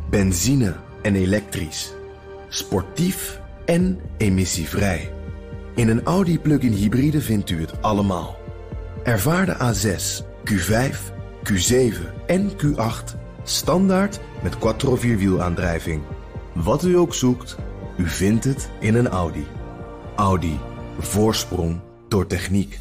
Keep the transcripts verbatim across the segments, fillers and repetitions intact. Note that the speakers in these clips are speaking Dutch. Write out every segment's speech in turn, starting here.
Benzine en elektrisch. Sportief en emissievrij. In een Audi plug-in hybride vindt u het allemaal. Ervaar de A zes, Q vijf, Q zeven en Q acht standaard met quattro vierwielaandrijving. Wat u ook zoekt, u vindt het in een Audi. Audi. Voorsprong door techniek.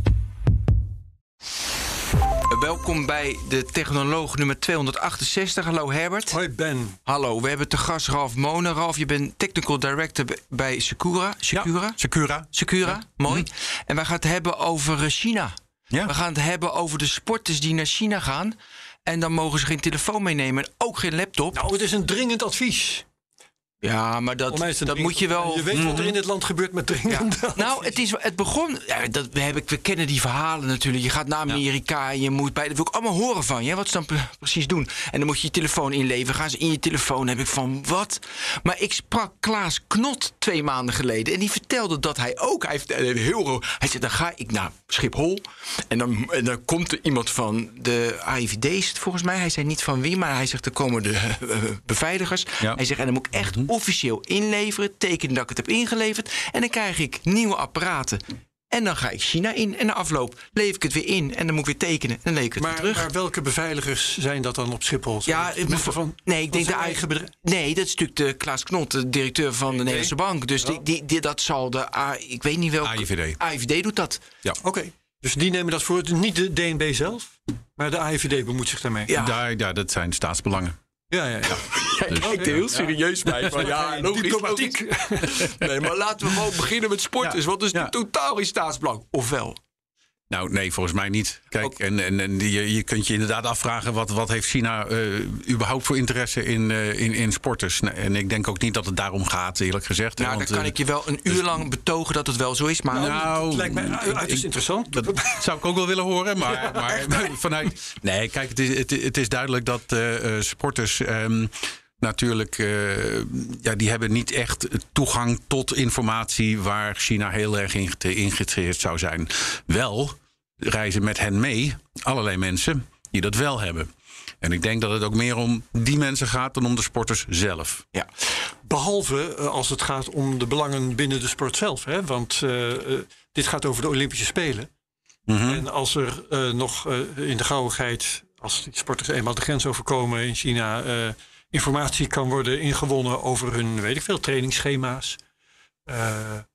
Welkom bij de Technoloog nummer tweehonderdachtenzestig. Hallo Herbert. Hoi Ben. Hallo, we hebben te gast Ralf Monen. Ralf, je bent Technical Director bij Secura. Secura? Ja, Secura. Secura, ja. mooi. Mm-hmm. En wij gaan het hebben over China. Ja. We gaan het hebben over de sporters die naar China gaan. En dan mogen ze geen telefoon meenemen en ook geen laptop. Nou, het is een dringend advies. Ja, maar dat, dat dringend, moet je wel... Je weet mm-hmm. wat er in het land gebeurt met dringend ja. Nou, het, is, het begon... Ja, dat, we, hebben, we kennen die verhalen natuurlijk. Je gaat naar Amerika en je moet bij... Dat wil ik allemaal horen van je. Wat ze dan pre- precies doen. En dan moet je je telefoon inleveren. Gaan ze in je telefoon. Dan heb ik van, wat? Maar ik sprak Klaas Knot twee maanden geleden. En die vertelde dat hij ook... Hij, heeft, heel, hij zei, dan ga ik naar Schiphol. En dan, en dan komt er iemand van de A I V D, is het volgens mij. Hij zei niet van wie, maar hij zegt, er komen de uh, beveiligers. Ja. Hij zegt, en dan moet ik echt... Mm-hmm. officieel inleveren, tekenen dat ik het heb ingeleverd... en dan krijg ik nieuwe apparaten. En dan ga ik China in en na afloop lever ik het weer in... en dan moet ik weer tekenen en dan lever ik het maar, weer terug. Maar welke beveiligers zijn dat dan op Schiphol? Ja, van, nee, ik denk de eigen bedrijf? Nee, dat is natuurlijk de Klaas Knot, de directeur van de nee, Nederlandse Bank. Dus die, die, die, dat zal de... A, ik weet niet welke... A I V D. A I V D doet dat. Ja, oké. Okay. Dus die nemen dat voor, niet de D N B zelf... maar de A I V D bemoeit zich daarmee. Ja, Daar, ja dat zijn staatsbelangen. Ja, ja, ja. Jij dus, kijkt er heel serieus ja. bij. Van, ja, logisch, logisch. Nee, maar laten we gewoon beginnen met sporters. Ja. Want dat is ja. totaal in staatsbelang. Ofwel? Nou, nee, volgens mij niet. Kijk, okay. en, en, en je, je kunt je inderdaad afvragen... wat, wat heeft China uh, überhaupt voor interesse in, uh, in, in sporters? En ik denk ook niet dat het daarom gaat, eerlijk gezegd. Nou, want, dan kan uh, ik je wel een uur dus, lang betogen dat het wel zo is. Maar nou, het lijkt mij uiterst interessant. Dat zou ik ook wel willen horen. Maar, maar, maar vanuit... Nee, kijk, het is, het, het is duidelijk dat uh, sporters... Um, Natuurlijk, uh, ja, die hebben niet echt toegang tot informatie... waar China heel erg in geïnteresseerd zou zijn. Wel reizen met hen mee allerlei mensen die dat wel hebben. En ik denk dat het ook meer om die mensen gaat dan om de sporters zelf. Ja. Behalve uh, als het gaat om de belangen binnen de sport zelf. Hè? Want uh, uh, dit gaat over de Olympische Spelen. Mm-hmm. En als er uh, nog uh, in de gauwigheid... als die sporters eenmaal de grens overkomen in China... Uh, informatie kan worden ingewonnen over hun, weet ik veel, trainingsschema's, uh,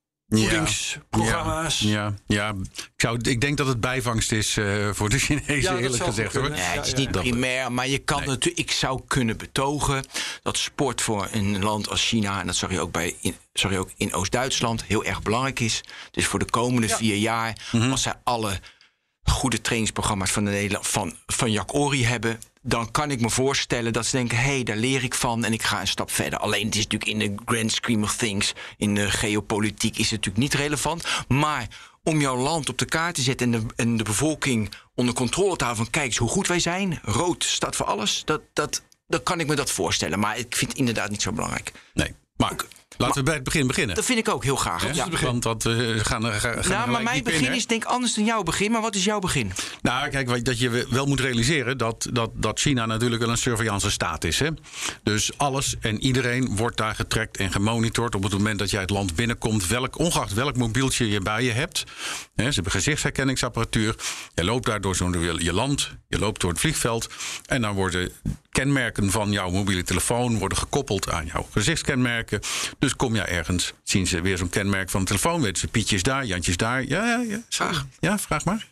voedingsprogramma's. Ja, ja, ja. Ik, zou, ik denk dat het bijvangst is uh, voor de Chinezen, ja, eerlijk gezegd. Hoor. Ja, het is niet primair, maar je kan nee. natuurlijk, ik zou kunnen betogen dat sport voor een land als China, en dat zag je ook, bij, in, zag je ook in Oost-Duitsland, heel erg belangrijk is. Dus voor de komende ja. vier jaar, mm-hmm. als zij alle goede trainingsprogramma's van, de Nederland, van, van Jack Ory hebben, dan kan ik me voorstellen dat ze denken, hé, hey, daar leer ik van en ik ga een stap verder. Alleen het is natuurlijk in de grand scheme of things, in de geopolitiek is het natuurlijk niet relevant. Maar om jouw land op de kaart te zetten en de, en de bevolking onder controle te houden van, kijk eens hoe goed wij zijn. Rood staat voor alles. Dat, dat, dan kan ik me dat voorstellen. Maar ik vind het inderdaad niet zo belangrijk. Nee, maar... Ook, Laten maar, we bij het begin beginnen. Dat vind ik ook heel graag. Ja, ja. Want dat, we gaan, gaan, gaan nou, maar mijn begin in, is denk ik anders dan jouw begin. Maar wat is jouw begin? Nou, kijk, dat je wel moet realiseren dat, dat, dat China natuurlijk wel een surveillance staat is. Hè? Dus alles en iedereen wordt daar getrackt en gemonitord op het moment dat jij het land binnenkomt. Welk, ongeacht welk mobieltje je bij je hebt. Hè, ze hebben gezichtsherkenningsapparatuur. Je loopt daar door zo'n je land. Je loopt door het vliegveld. En dan worden kenmerken van jouw mobiele telefoon worden gekoppeld aan jouw gezichtskenmerken. Dus kom je ergens, zien ze weer zo'n kenmerk van de telefoon. Weten ze Pietjes daar, Jantjes daar. Ja, ja, ja. Vraag. Ja, vraag maar.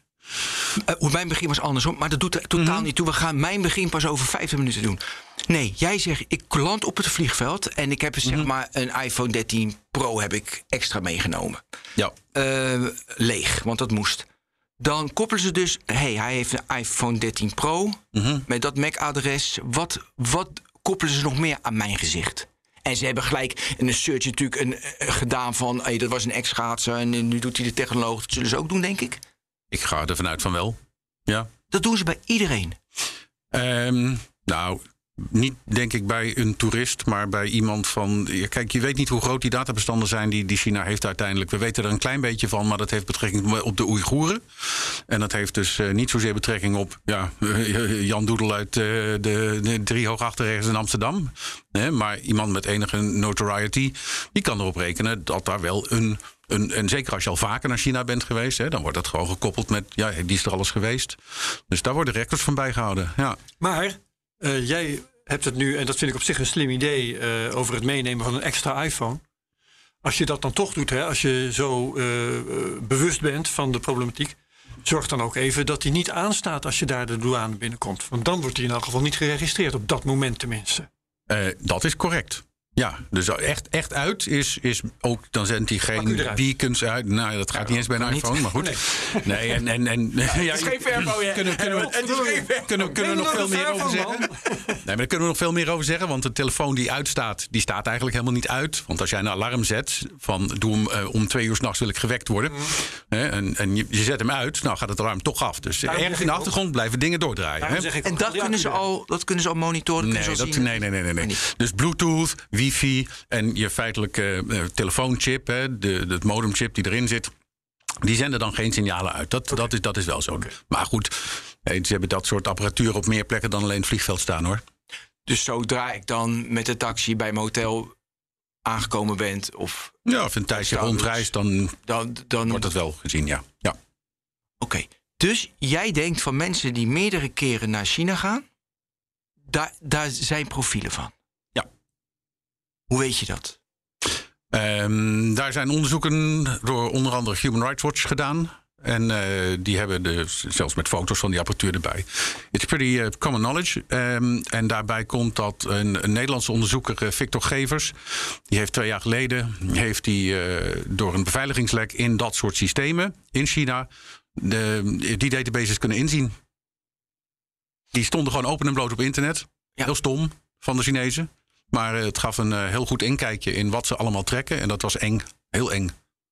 Uh, mijn begin was andersom, maar dat doet er totaal mm-hmm. niet toe. We gaan mijn begin pas over vijftig minuten doen. Nee, jij zegt, ik land op het vliegveld en ik heb mm-hmm. zeg maar een iPhone dertien Pro heb ik extra meegenomen. Ja. Uh, leeg, want dat moest. Dan koppelen ze dus, hey, hij heeft een iPhone dertien Pro mm-hmm. met dat M A C-adres. Wat, wat koppelen ze nog meer aan mijn gezicht? En ze hebben gelijk in een search natuurlijk een, uh, gedaan van, hey, dat was een ex-schaatser en nu doet hij de technoloog. Dat zullen ze ook doen, denk ik. Ik ga er vanuit van wel. Ja. Dat doen ze bij iedereen. Um, nou, Niet, denk ik, bij een toerist, maar bij iemand van... Kijk, je weet niet hoe groot die databestanden zijn die, die China heeft uiteindelijk. We weten er een klein beetje van, maar dat heeft betrekking op de Oeigoeren. En dat heeft dus uh, niet zozeer betrekking op ja, uh, Jan Doedel uit uh, de, de drie hoogachterregens in Amsterdam. Nee, maar iemand met enige notoriety, die kan erop rekenen dat daar wel een... een en zeker als je al vaker naar China bent geweest, hè, dan wordt dat gewoon gekoppeld met... ja, die is er alles geweest. Dus daar worden records van bijgehouden, ja. Maar... Uh, jij hebt het nu, en dat vind ik op zich een slim idee... Uh, over het meenemen van een extra iPhone. Als je dat dan toch doet, hè, als je zo uh, uh, bewust bent van de problematiek... zorg dan ook even dat die niet aanstaat als je daar de douane binnenkomt. Want dan wordt die in elk geval niet geregistreerd, op dat moment tenminste. Uh, dat is correct. Ja, dus echt, echt uit is, is ook, dan zendt hij geen beacons uit. Nou, dat gaat ja, niet eens bij een iPhone, niet. Maar goed. Nee, nee en, en, en, ja, het is geen verbo, ja. Kunnen, kunnen we, het is geen verbo. Kunnen, kunnen we nog veel meer over zeggen? Nee, maar daar kunnen we nog veel meer over zeggen. Want de telefoon die uitstaat, die staat eigenlijk helemaal niet uit. Want als jij een alarm zet van doe hem uh, om twee uur 's nachts wil ik gewekt worden. Mm. Hè, en en je, je zet hem uit, nou gaat het alarm toch af. Dus daarom ergens in de achtergrond ook. blijven dingen doordraaien. Hè? En dat kunnen, ze al, dat kunnen ze al monitoren? Nee, dat, zien, nee, nee, nee, nee, nee. Dus Bluetooth, wifi en je feitelijke uh, telefoonchip, hè, de, de modemchip die erin zit, die zenden dan geen signalen uit. Dat, okay. dat, is, dat is wel zo. Okay. Maar goed, ze hebben dat soort apparatuur op meer plekken dan alleen het vliegveld staan, hoor. Dus zodra ik dan met de taxi bij mijn hotel aangekomen ben, of... Ja, of een tijdje rondreist, dan, dan, dan wordt dat wel gezien, ja. ja. Oké, okay. Dus jij denkt van mensen die meerdere keren naar China gaan, daar, daar zijn profielen van? Ja. Hoe weet je dat? Um, daar zijn onderzoeken door onder andere Human Rights Watch gedaan. En uh, die hebben de, zelfs met foto's van die apparatuur erbij. It's pretty uh, common knowledge. Um, en daarbij komt dat een, een Nederlandse onderzoeker, uh, Victor Gevers, die heeft twee jaar geleden heeft die, uh, door een beveiligingslek in dat soort systemen in China de, die databases kunnen inzien. Die stonden gewoon open en bloot op internet. Ja. Heel stom van de Chinezen. Maar uh, het gaf een uh, heel goed inkijkje in wat ze allemaal trekken. En dat was eng. Heel eng.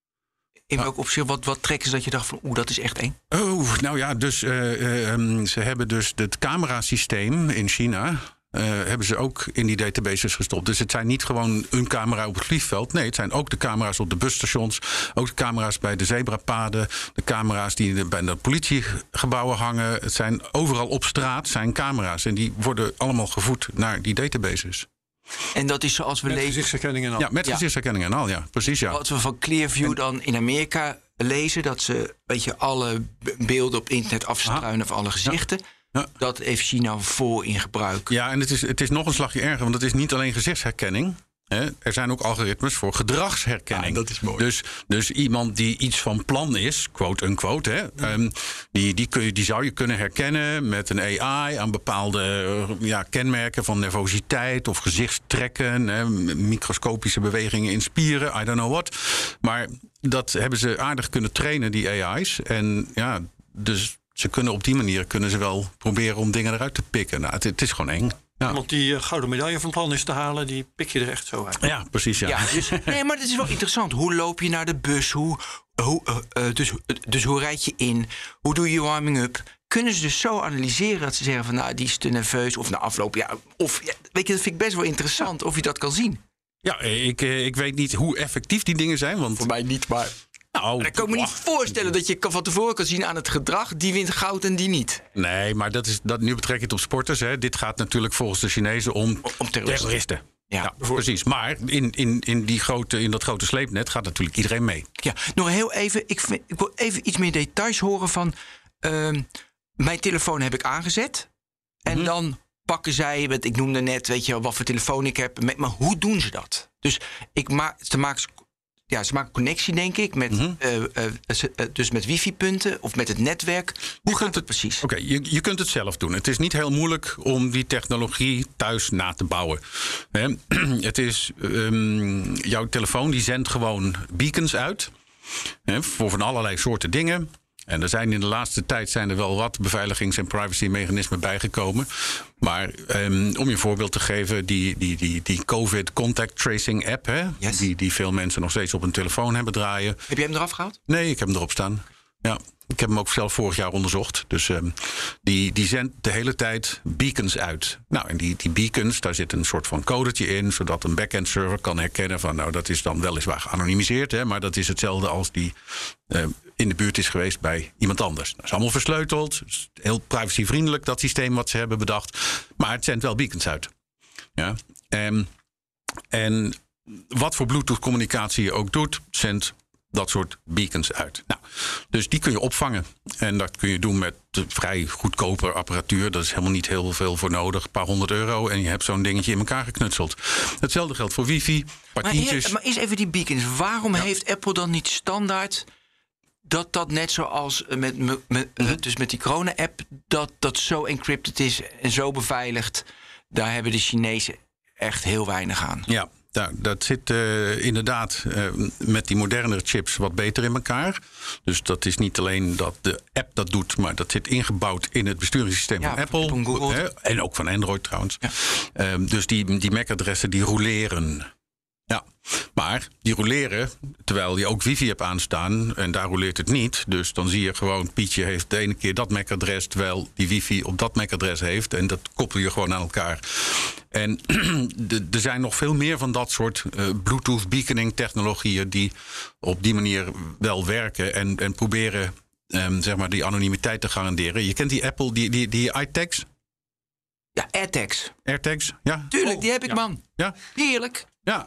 In welk opzicht, wat, wat trekken ze dat je dacht van oeh, dat is echt eng? Oh, nou ja, dus uh, uh, um, ze hebben dus het camerasysteem in China Uh, hebben ze ook in die databases gestopt. Dus het zijn niet gewoon een camera op het vliegveld. Nee, het zijn ook de camera's op de busstations. Ook de camera's bij de zebrapaden. De camera's die bij de politiegebouwen hangen. Het zijn overal op straat zijn camera's. En die worden allemaal gevoed naar die databases. En dat is zoals we met lezen... Met gezichtsherkenning en al. Ja, met ja. gezichtsherkenning en al, ja. Precies, ja. Wat we van Clearview dan in Amerika lezen, dat ze weet je, alle beelden op internet afstruinen van alle gezichten. Ja. Ja. Dat heeft China voor in gebruik. Ja, en het is, het is nog een slagje erger, want het is niet alleen gezichtsherkenning. Hè. Er zijn ook algoritmes voor gedragsherkenning. Ja, dat is mooi. Dus, dus iemand die iets van plan is, quote unquote, hè, ja. um, die, die, kun je, die zou je kunnen herkennen met een A I aan bepaalde uh, ja, kenmerken van nervositeit of gezichtstrekken, hè, microscopische bewegingen in spieren, I don't know what. Maar dat hebben ze aardig kunnen trainen, die A I's. En ja, dus ze kunnen op die manier kunnen ze wel proberen om dingen eruit te pikken. Nou, het, het is gewoon eng. Ja. Iemand die uh, gouden medaille van plan is te halen, die pik je er echt zo uit. Ja, precies. Ja. Ja, dus, nee, maar het is wel interessant. Hoe loop je naar de bus? Hoe, hoe, uh, uh, dus, uh, dus hoe rijd je in? Hoe doe je warming-up? Kunnen ze dus zo analyseren dat ze zeggen van nou, die is te nerveus. Of na afloop, ja. Of, ja, weet je, dat vind ik best wel interessant of je dat kan zien. Ja, ik, ik weet niet hoe effectief die dingen zijn. Want voor mij niet, maar... Nou, ik kan me niet voorstellen dat je van tevoren kan zien aan het gedrag, die wint goud en die niet. Nee, maar dat is, dat, nu betrek je het op sporters. Hè. Dit gaat natuurlijk volgens de Chinezen om, om terroristen. terroristen. Ja, ja, precies. Maar in, in, in, die grote, in dat grote sleepnet gaat natuurlijk iedereen mee. Ja, nog heel even. Ik, vind, ik wil even iets meer details horen van... Uh, mijn telefoon heb ik aangezet. En mm-hmm. dan pakken zij, ik noemde net, weet je wat voor telefoon ik heb. Maar hoe doen ze dat? Dus ik maak, ze maken... Ja, ze maken connectie, denk ik, met, mm-hmm. uh, uh, uh, dus met wifi-punten of met het netwerk. Hoe gaat het precies? Oké, okay, je, je kunt het zelf doen. Het is niet heel moeilijk om die technologie thuis na te bouwen. He, het is, um, jouw telefoon die zendt gewoon beacons uit. He, voor van allerlei soorten dingen. En er zijn in de laatste tijd zijn er wel wat beveiligings- en privacy-mechanismen bijgekomen. Maar um, om je een voorbeeld te geven, die, die, die, die COVID Contact Tracing app, hè, yes. die, die veel mensen nog steeds op hun telefoon hebben draaien. Heb jij hem eraf gehaald? Nee, ik heb hem erop staan. Ja. Ik heb hem ook zelf vorig jaar onderzocht. Dus um, die, die zendt de hele tijd beacons uit. Nou, en die, die beacons, daar zit een soort van codetje in, zodat een backend server kan herkennen van, nou, dat is dan weliswaar geanonimiseerd, hè, maar dat is hetzelfde als die uh, in de buurt is geweest bij iemand anders. Dat is allemaal versleuteld. Het is heel privacyvriendelijk, dat systeem wat ze hebben bedacht. Maar het zendt wel beacons uit. Ja. Um, en wat voor Bluetooth-communicatie je ook doet, zendt dat soort beacons uit. Nou, dus die kun je opvangen. En dat kun je doen met vrij goedkope apparatuur. Dat is helemaal niet heel veel voor nodig. Een paar honderd euro en je hebt zo'n dingetje in elkaar geknutseld. Hetzelfde geldt voor wifi, partietjes. Maar, maar is even die beacons. Waarom ja. heeft Apple dan niet standaard dat dat net zoals met, met, met, mm-hmm. dus met die corona-app, dat dat zo encrypted is en zo beveiligd? Daar hebben de Chinezen echt heel weinig aan. Ja. Nou, dat zit uh, inderdaad uh, met die modernere chips wat beter in elkaar. Dus dat is niet alleen dat de app dat doet, maar dat zit ingebouwd in het besturingssysteem ja, van Apple. Van Google. Hè, en ook van Android trouwens. Ja. Um, dus die, die M A C-adressen die roleren. Ja, maar die roleren terwijl je ook wifi hebt aanstaan en daar roleert het niet. Dus dan zie je gewoon, Pietje heeft de ene keer dat M A C-adres terwijl die wifi op dat M A C-adres heeft. En dat koppel je gewoon aan elkaar. En er zijn nog veel meer van dat soort uh, Bluetooth beaconing technologieën die op die manier wel werken en, en proberen um, zeg maar die anonimiteit te garanderen. Je kent die Apple, die, die, die iTags? Ja, AirTags. AirTags, ja. Tuurlijk, oh, die heb ik, ja. man. Ja. Heerlijk. Ja.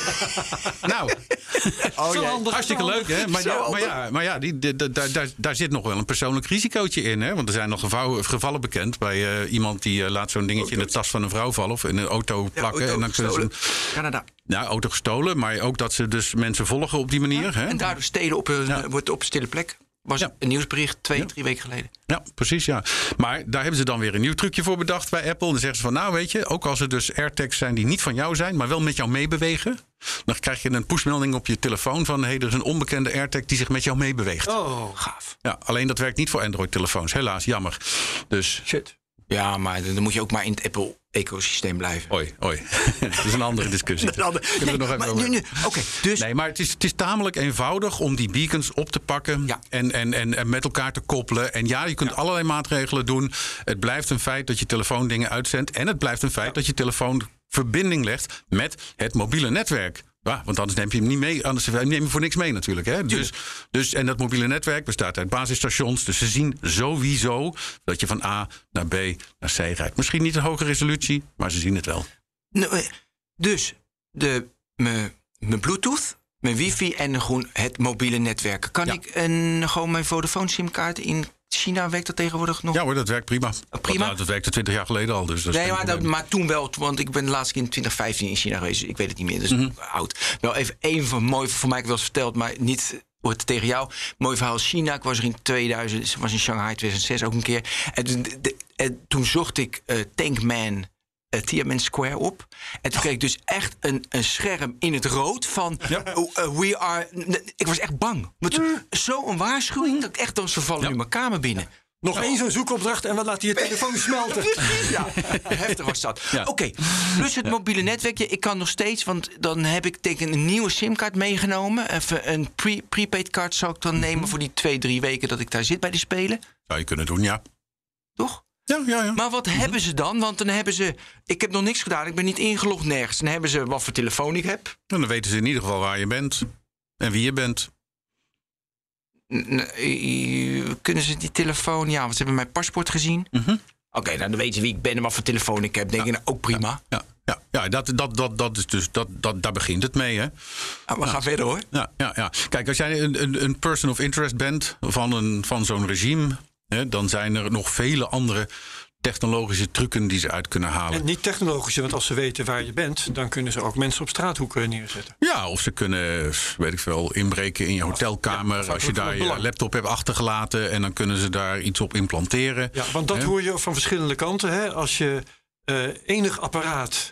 nou, oh, zo handig, hartstikke zo leuk, hè? Maar, ja, maar ja, maar ja die, die, die, daar, daar, daar zit nog wel een persoonlijk risicootje in, hè? Want er zijn nog gevallen, gevallen bekend bij uh, iemand die uh, laat zo'n dingetje in de tas van een vrouw vallen of in een auto plakken. Ja, auto en dan kunnen gestolen. ze Canada. Ja, auto gestolen, maar ook dat ze dus mensen volgen op die manier. Ja, hè? En daardoor stelen op een, ja. wordt op een stille plek. Was ja. een nieuwsbericht twee, ja. drie weken geleden. Ja, precies, ja. Maar daar hebben ze dan weer een nieuw trucje voor bedacht bij Apple. En dan zeggen ze van, nou weet je, ook als er dus AirTags zijn die niet van jou zijn, maar wel met jou meebewegen, dan krijg je een pushmelding op je telefoon van, hé, hey, er is een onbekende AirTag die zich met jou meebeweegt. Oh, gaaf. Ja, alleen dat werkt niet voor Android-telefoons, helaas, jammer. Dus shit. Ja, maar dan moet je ook maar in het Apple-ecosysteem blijven. Oei, oei. Dat is een andere discussie. Een andere, Kunnen we nee, nog even maar, over. nu, nu, okay, dus... Nee, maar het is, het is tamelijk eenvoudig om die beacons op te pakken ja. en, en, en, en met elkaar te koppelen. En ja, je kunt ja. allerlei maatregelen doen. Het blijft een feit dat je telefoon dingen uitzendt. En het blijft een feit ja. dat je telefoon verbinding legt met het mobiele netwerk. Ja, want anders neem je hem niet mee, anders neem je hem voor niks mee natuurlijk. Hè? Dus, dus, en dat mobiele netwerk bestaat uit basisstations. Dus ze zien sowieso dat je van A naar B naar C rijdt. Misschien niet een hoge resolutie, maar ze zien het wel. Nou, dus de, mijn, mijn Bluetooth, mijn wifi en gewoon het mobiele netwerk. Kan ja. ik een, gewoon mijn Vodafone simkaart in China, werkt dat tegenwoordig nog? Ja hoor, dat werkt prima. Prima? Dat, dat werkte twintig jaar geleden al. Dus dat nee, maar, dat, maar toen wel, want ik ben de laatste keer in twintig vijftien in China geweest. Ik weet het niet meer, dus mm-hmm. oud. Wel even één van mooi, voor mij ik wel eens verteld, maar niet hoort tegen jou. Mooi verhaal China. Ik was er in tweeduizend, was in Shanghai tweeduizend zes ook een keer. En, de, de, en toen zocht ik uh, Tankman Uh, Tiananmen Square op. En toen kreeg ik dus echt een, een scherm in het rood van ja. uh, we are... Ik was echt bang. Zo'n waarschuwing dat ik echt dan ze vallen ja. in mijn kamer binnen. Nog ja. één zo'n zoekopdracht en wat laat hij je telefoon smelten. Ja, heftig was dat. Ja. Oké, okay. Plus het mobiele netwerkje. Ik kan nog steeds, want dan heb ik tegen een nieuwe simkaart meegenomen. Even een pre- prepaid kaart zou ik dan nemen mm-hmm. voor die twee, drie weken dat ik daar zit bij de Spelen. Zou je kunnen doen, ja. Toch? Ja, ja, ja. Maar wat mm-hmm. hebben ze dan? Want dan hebben ze... Ik heb nog niks gedaan. Ik ben niet ingelogd nergens. Dan hebben ze wat voor telefoon ik heb. En dan weten ze in ieder geval waar je bent. En wie je bent. N- kunnen ze die telefoon... Ja, want ze hebben mijn paspoort gezien. Mm-hmm. Oké, okay, nou, dan weten ze wie ik ben en wat voor telefoon ik heb. Denk ja. ik, nou, ook prima. Ja, ja, ja, ja dat, dat, dat, dat is dus... Dat, dat, daar begint het mee, hè. Ah, we ja. gaan verder, hoor. Ja, ja, ja. Kijk, als jij een, een, een person of interest bent van, een, van zo'n regime... Hè, dan zijn er nog vele andere technologische trucken die ze uit kunnen halen. En niet technologische, want als ze weten waar je bent... dan kunnen ze ook mensen op straathoeken neerzetten. Ja, of ze kunnen, weet ik veel, inbreken in je hotelkamer... Ja, als je daar je laptop hebt achtergelaten... en dan kunnen ze daar iets op implanteren. Ja, want dat hè? hoor je van verschillende kanten. Hè? Als je uh, enig apparaat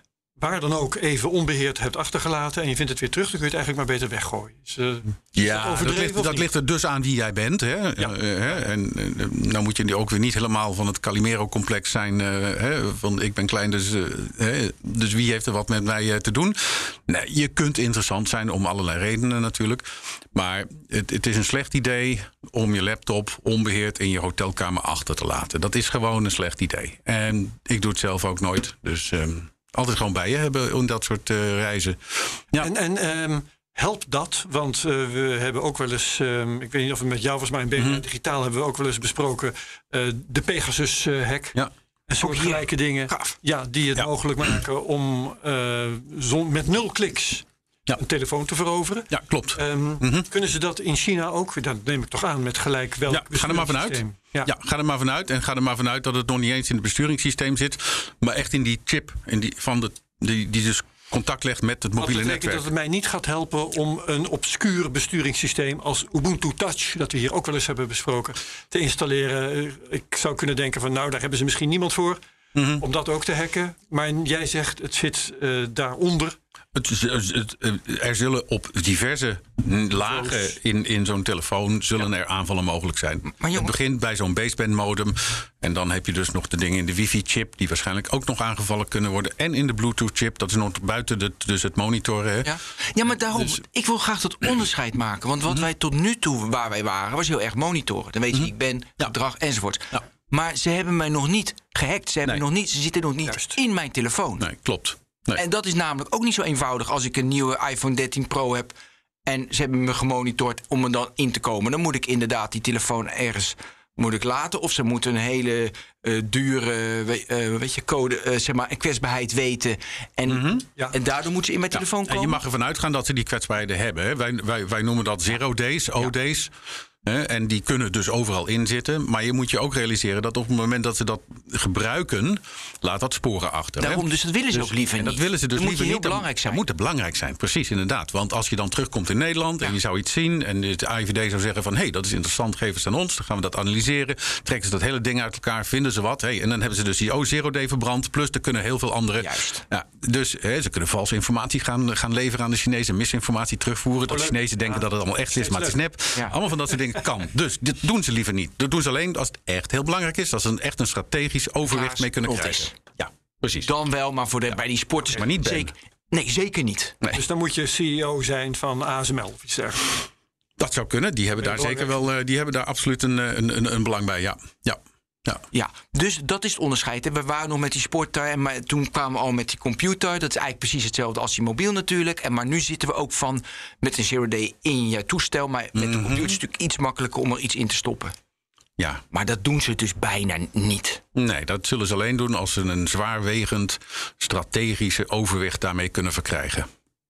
waar dan ook even onbeheerd hebt achtergelaten en je vindt het weer terug, dan kun je het eigenlijk maar beter weggooien. Dus, uh, ja, dat, dat, ligt, dat ligt er dus aan wie jij bent. Hè? Ja. Uh, uh, en uh, nou moet je ook weer niet helemaal van het Calimero-complex zijn. Uh, hè? Van ik ben klein, dus, uh, uh, dus wie heeft er wat met mij uh, te doen? Nee, je kunt interessant zijn om allerlei redenen natuurlijk. Maar het, het is een slecht idee om je laptop onbeheerd in je hotelkamer achter te laten. Dat is gewoon een slecht idee. En ik doe het zelf ook nooit. Dus um, altijd gewoon bij je hebben in dat soort uh, reizen. Ja. En, en um, helpt dat? Want uh, we hebben ook wel eens, um, ik weet niet of het met jou was, maar in B N R mm-hmm. Digitaal hebben we ook wel eens besproken uh, de Pegasus-hack. Uh, ja. En soortgelijke dingen ja, die het ja. mogelijk maken om uh, zon, met nul kliks ja. een telefoon te veroveren. Ja, klopt. Um, mm-hmm. Kunnen ze dat in China ook? Dat neem ik toch aan met gelijk welk ja, ga er maar vanuit. Ja. ja, ga er maar vanuit. En ga er maar vanuit dat het nog niet eens in het besturingssysteem zit, maar echt in die chip in die, van de, die, die dus contact legt met het mobiele netwerk. Dat betekent netwerk. dat het mij niet gaat helpen om een obscuur besturingssysteem als Ubuntu Touch, dat we hier ook wel eens hebben besproken, te installeren. Ik zou kunnen denken van nou, daar hebben ze misschien niemand voor mm-hmm. om dat ook te hacken. Maar jij zegt het zit uh, daaronder. Het, het, het, er zullen op diverse lagen in, in zo'n telefoon zullen ja. er aanvallen mogelijk zijn. Maar jongen, het begint bij zo'n baseband modem. En dan heb je dus nog de dingen in de wifi-chip die waarschijnlijk ook nog aangevallen kunnen worden. En in de Bluetooth-chip, dat is nog buiten de, dus het monitoren. Hè. Ja. ja, maar daarom, dus, ik wil graag dat onderscheid maken. Want wat mm-hmm. wij tot nu toe, waar wij waren, was heel erg monitoren. Dan weet je, mm-hmm. ik ben, ja. gedrag enzovoort. Ja. Maar ze hebben mij nog niet gehackt. Ze, hebben nee. nog niet, ze zitten nog niet Juist. in mijn telefoon. Nee, klopt. Nee. En dat is namelijk ook niet zo eenvoudig als ik een nieuwe iPhone dertien Pro heb en ze hebben me gemonitord om er dan in te komen. Dan moet ik inderdaad die telefoon ergens moet ik laten. Of ze moeten een hele uh, dure uh, weet je, code, uh, zeg maar, een kwetsbaarheid weten. En, mm-hmm. ja. en daardoor moeten ze in mijn ja. telefoon komen. En je mag ervan uitgaan dat ze die kwetsbaarheden hebben. Hè. Wij, wij, wij noemen dat zero days, O Days. Ja. He, en die kunnen dus overal in zitten. Maar je moet je ook realiseren dat op het moment dat ze dat gebruiken, laat dat sporen achter. Daarom, hè? Dus dat willen ze dus, ook liever niet. Dat willen ze dus dat liever moet niet. belangrijk zijn. Dat moet belangrijk zijn, precies, inderdaad. Want als je dan terugkomt in Nederland ja. en je zou iets zien en het A I V D zou zeggen van hé, hey, dat is interessant, geef het aan ons. Dan gaan we dat analyseren. Trekken ze dat hele ding uit elkaar, vinden ze wat. Hey, en dan hebben ze dus die O zero day verbrand. Plus er kunnen heel veel andere. Juist. Ja, dus he, ze kunnen valse informatie gaan, gaan leveren aan de Chinezen. Misinformatie terugvoeren. Dat de Chinezen denken ja. dat het allemaal echt is, maar het is nep. Ja. Allemaal van dat soort dingen kan. Dus dit doen ze liever niet. Dat doen ze alleen als het echt heel belangrijk is. Als ze een, echt een strategisch overwicht Klaas, mee kunnen krijgen. Ja, precies. Dan wel, maar voor de, ja. bij die sporters... Maar niet zeker, nee, zeker niet. Nee. Dus dan moet je C E O zijn van A S M L of iets dergelijks. Dat zou kunnen. Die hebben daar zeker wel... Uh, die hebben daar absoluut een, een, een, een belang bij, ja. Ja. Ja. ja, dus dat is het onderscheid. We waren nog met die sport, maar toen kwamen we al met die computer. Dat is eigenlijk precies hetzelfde als je mobiel natuurlijk. En maar nu zitten we ook van met een zero day in je toestel. Maar met mm-hmm. de computer is het natuurlijk iets makkelijker om er iets in te stoppen. Ja. Maar dat doen ze dus bijna niet. Nee, dat zullen ze alleen doen als ze een zwaarwegend strategische overwicht daarmee kunnen verkrijgen.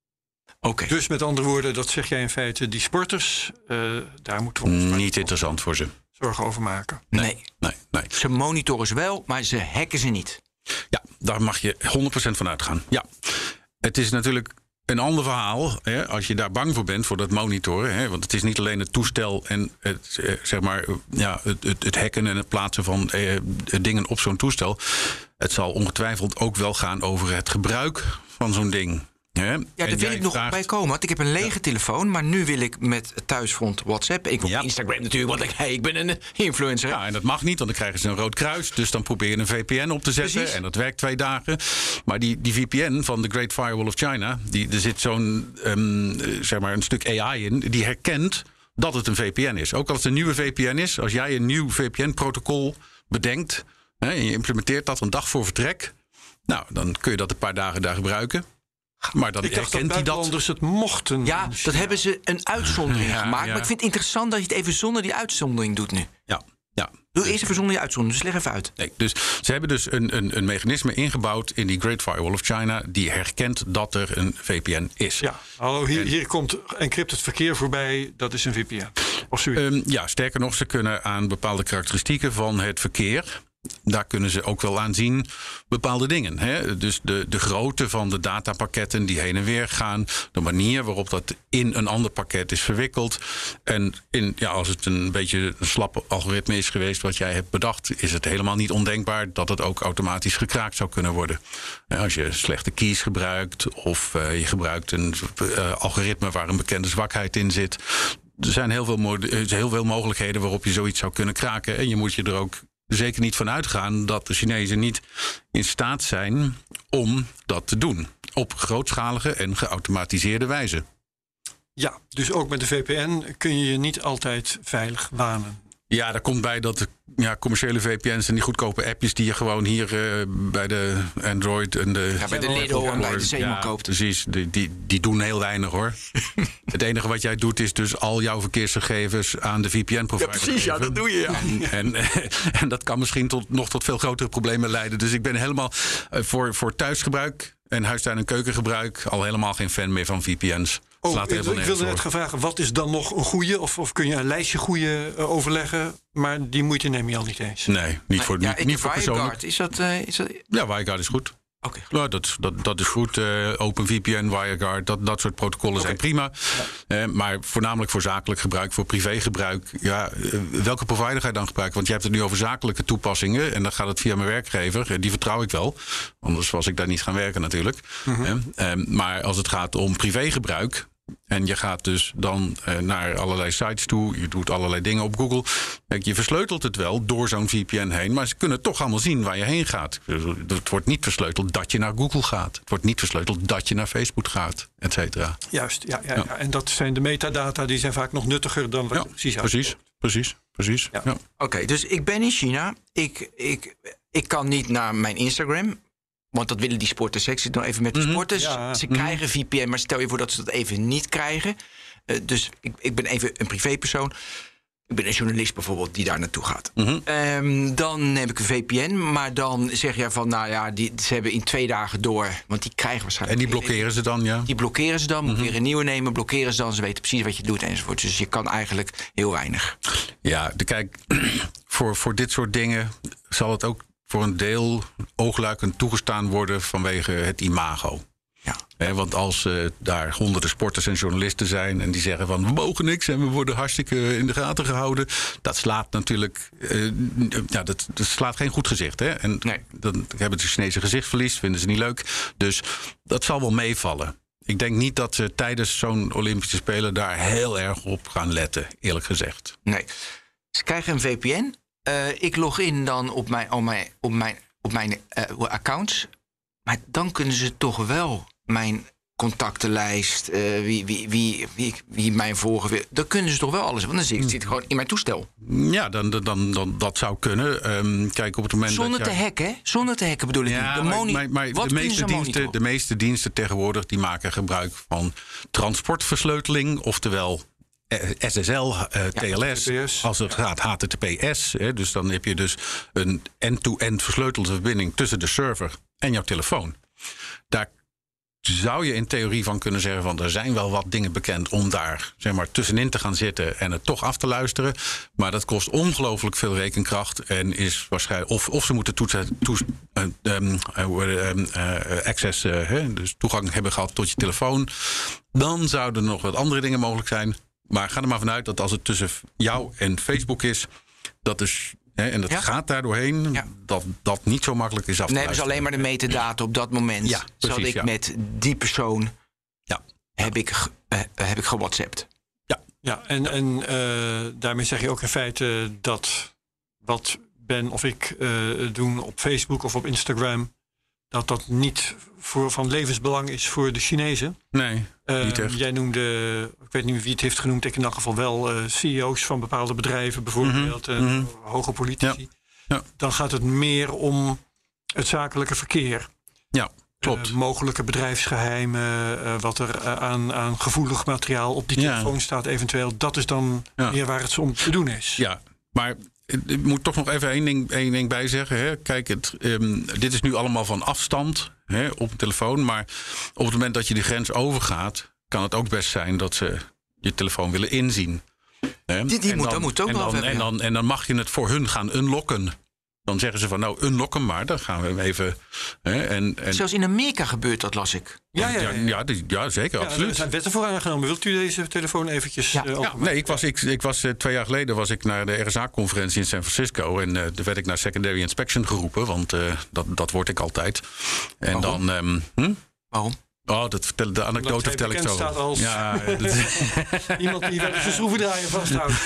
Okay. Dus met andere woorden, dat zeg jij in feite, die sporters, uh, daar moeten we ons niet interessant voor ze. Zorgen over maken. Nee. Nee, nee, nee. Ze monitoren ze wel, maar ze hacken ze niet. Ja, daar mag je honderd procent van uitgaan. Ja. Het is natuurlijk een ander verhaal, hè, als je daar bang voor bent, voor dat monitoren. Hè, want het is niet alleen het toestel en het, eh, zeg maar, ja, het, het, het hacken en het plaatsen van eh, dingen op zo'n toestel. Het zal ongetwijfeld ook wel gaan over het gebruik van zo'n ding. Hè? Ja, daar wil ik nog vraagt... bij komen. Want ik heb een lege ja. telefoon, maar nu wil ik met thuisfront WhatsApp. Ik wil ja. Instagram natuurlijk, want ik, hey, ik ben een influencer. Ja, en dat mag niet, want dan krijgen ze een rood kruis. Dus dan probeer je een V P N op te zetten. Precies. En dat werkt twee dagen. Maar die, die V P N van de Great Firewall of China, die, er zit zo'n um, zeg maar een stuk A I in, die herkent dat het een V P N is. Ook als het een nieuwe V P N is, als jij een nieuw V P N-protocol bedenkt, hè, en je implementeert dat een dag voor vertrek, nou, dan kun je dat een paar dagen daar gebruiken. Maar dan ik dacht dat buitenlanders het mochten. Ja, dat hebben ze een uitzondering ja, gemaakt. Ja. Maar ik vind het interessant dat je het even zonder die uitzondering doet nu. Ja, ja. Doe eerst even zonder die uitzondering, dus leg even uit. Nee, dus ze hebben dus een, een, een mechanisme ingebouwd in die Great Firewall of China die herkent dat er een V P N is. Ja, hallo, hier, hier komt encrypted verkeer voorbij, dat is een V P N. Of um, ja, sterker nog, ze kunnen aan bepaalde karakteristieken van het verkeer, daar kunnen ze ook wel aan zien bepaalde dingen. Hè? Dus de, de grootte van de datapakketten die heen en weer gaan. De manier waarop dat in een ander pakket is verwikkeld. En in, ja, als het een beetje een slap algoritme is geweest wat jij hebt bedacht, is het helemaal niet ondenkbaar dat het ook automatisch gekraakt zou kunnen worden. Als je slechte keys gebruikt of uh, je gebruikt een uh, algoritme waar een bekende zwakheid in zit. Er zijn heel veel, mo- heel veel mogelijkheden waarop je zoiets zou kunnen kraken. En je moet je er ook zeker niet van uitgaan dat de Chinezen niet in staat zijn om dat te doen. Op grootschalige en geautomatiseerde wijze. Ja, dus ook met de V P N kun je je niet altijd veilig wanen. Ja, daar komt bij dat de ja, commerciële V P N's en die goedkope appjes die je gewoon hier uh, bij de Android en de... Ja, bij de Lidl en bij de Zeeman ja, koopt. Precies, die, die, die doen heel weinig hoor. Het enige wat jij doet is dus al jouw verkeersgegevens aan de V P N-provider Ja, precies, geven. ja, dat doe je. Ja. En, en, en dat kan misschien tot, nog tot veel grotere problemen leiden. Dus ik ben helemaal uh, voor, voor thuisgebruik en huistuin- en keukengebruik al helemaal geen fan meer van V P N's. Oh, ik, ik wilde net gaan vragen, wat is dan nog een goede? Of, of kun je een lijstje goede uh, overleggen? Maar die moeite neem je al niet eens. Nee, niet voor, ja, niet, ik niet voor persoonlijk. Is dat, uh, is dat... Ja, WireGuard is goed. Oké. Okay. Ja, dat, dat, dat is goed. Uh, OpenVPN, WireGuard, dat, dat soort protocollen okay. zijn prima. Ja. Uh, maar voornamelijk voor zakelijk gebruik, voor privégebruik. Ja, uh, welke provider ga je dan gebruiken? Want je hebt het nu over zakelijke toepassingen. En dan gaat het via mijn werkgever. Die vertrouw ik wel. Anders was ik daar niet gaan werken natuurlijk. Mm-hmm. Uh, uh, maar als het gaat om privégebruik. En je gaat dus dan uh, naar allerlei sites toe. Je doet allerlei dingen op Google. Kijk, je versleutelt het wel door zo'n V P N heen. Maar ze kunnen toch allemaal zien waar je heen gaat. Het wordt niet versleuteld dat je naar Google gaat. Het wordt niet versleuteld dat je naar Facebook gaat, et cetera. Juist, ja, ja, ja. ja. En dat zijn de metadata. Die zijn vaak nog nuttiger dan wat ja, je precies precies, precies, precies. Ja. Ja. Oké, okay, dus ik ben in China. Ik, ik, ik kan niet naar mijn Instagram. Want dat willen die sporters. Ik zit nog even met de mm-hmm. sporters. Ja. Ze mm-hmm. krijgen V P N, maar stel je voor dat ze dat even niet krijgen. Uh, dus ik, ik ben even een privépersoon. Ik ben een journalist bijvoorbeeld die daar naartoe gaat. Mm-hmm. Um, dan neem ik een V P N. Maar dan zeg je van, nou ja, die, ze hebben in twee dagen door. Want die krijgen waarschijnlijk... En die blokkeren ze dan, ja? Die blokkeren ze dan. Mm-hmm. Moet weer een nieuwe nemen, blokkeren ze dan. Ze weten precies wat je doet enzovoort. Dus je kan eigenlijk heel weinig. Ja, de, kijk, voor, voor dit soort dingen zal het ook voor een deel oogluikend toegestaan worden vanwege het imago. Ja. He, want als uh, daar honderden sporters en journalisten zijn en die zeggen van we mogen niks en we worden hartstikke in de gaten gehouden, dat slaat natuurlijk, uh, ja, dat, dat slaat geen goed gezicht. Hè? En nee. Dan hebben ze Chinese gezichtsverlies, vinden ze niet leuk. Dus dat zal wel meevallen. Ik denk niet dat ze tijdens zo'n Olympische Spelen daar heel erg op gaan letten, eerlijk gezegd. Nee. Ze krijgen een V P N. Uh, ik log in dan op mijn, op mijn, op mijn, op mijn uh, accounts. Maar dan kunnen ze toch wel mijn contactenlijst, uh, wie, wie, wie, wie, wie mijn volger wil. Dan kunnen ze toch wel alles. Want dan zit het gewoon in mijn toestel. Ja, dan, dan, dan, dat zou kunnen. Um, kijk, op het moment Zonder dat te jij... hacken, hè? Zonder te hacken bedoel ik ja, niet. De, moni- maar, maar, maar de, meeste diensten, de meeste diensten tegenwoordig die maken gebruik van transportversleuteling, oftewel S S L, uh, T L S, ja, als het gaat H T T P S. Hè, dus dan heb je dus een end-to-end versleutelde verbinding tussen de server en jouw telefoon. Daar zou je in theorie van kunnen zeggen van er zijn wel wat dingen bekend om daar zeg maar tussenin te gaan zitten en het toch af te luisteren. Maar dat kost ongelooflijk veel rekenkracht en is waarschijnlijk of, of ze moeten toetsen, toes, uh, um, uh, uh, access, uh, hè, dus toegang hebben gehad tot je telefoon. Dan zouden er nog wat andere dingen mogelijk zijn. Maar ga er maar vanuit dat als het tussen jou en Facebook is, dat is, hè, en dat ja. gaat daar doorheen, ja. dat dat niet zo makkelijk is af te Dan hebben ze alleen maar de metadata op dat moment. Ja, precies, Zal ik ja. met die persoon ja. heb ik, uh, heb ik gewhatsappt. Ja, ja en, en uh, daarmee zeg je ook in feite dat wat Ben of ik uh, doen op Facebook of op Instagram, dat dat niet voor, van levensbelang is voor de Chinezen. Nee, uh, niet echt. Jij noemde, ik weet niet wie het heeft genoemd, ik in elk geval wel uh, C E O's van bepaalde bedrijven bijvoorbeeld, mm-hmm. uh, mm-hmm. hoge politici. Ja. Ja. Dan gaat het meer om het zakelijke verkeer. Ja, klopt. Uh, mogelijke bedrijfsgeheimen, uh, wat er uh, aan, aan gevoelig materiaal op die ja. telefoon staat eventueel. Dat is dan ja. meer waar het om te doen is. Ja, maar ik moet toch nog even één ding, één ding bij zeggen. Hè. Kijk, het, um, dit is nu allemaal van afstand, hè, op een telefoon. Maar op het moment dat je die grens overgaat, kan het ook best zijn dat ze je telefoon willen inzien. Hè. Die, die en moet, dan, dat moet ook en wel dan, hebben. En dan, en dan mag je het voor hun gaan unlocken. Dan zeggen ze van, nou, unlock hem maar. Dan gaan we hem even... Hè, en, en, Zelfs in Amerika gebeurt dat, las ik. Ja, ja, ja. ja, ja, die- ja, zeker, Ja, absoluut. er zijn wetten voor aangenomen. Wilt u deze telefoon eventjes Ja. uh, Ja, Ja, openmaken? nee, ik was, ik, ik was uh, twee jaar geleden was ik naar de R S A-conferentie in San Francisco. En uh, daar werd ik naar secondary inspection geroepen. Want uh, dat, dat word ik altijd. En Waarom? dan... Um, hm? Waarom? Oh, dat vertel, de anekdote Omdat vertel hij ik zo. bekend staat als- Ja, dat, Iemand die wel eens een schroevendraaier vasthoudt.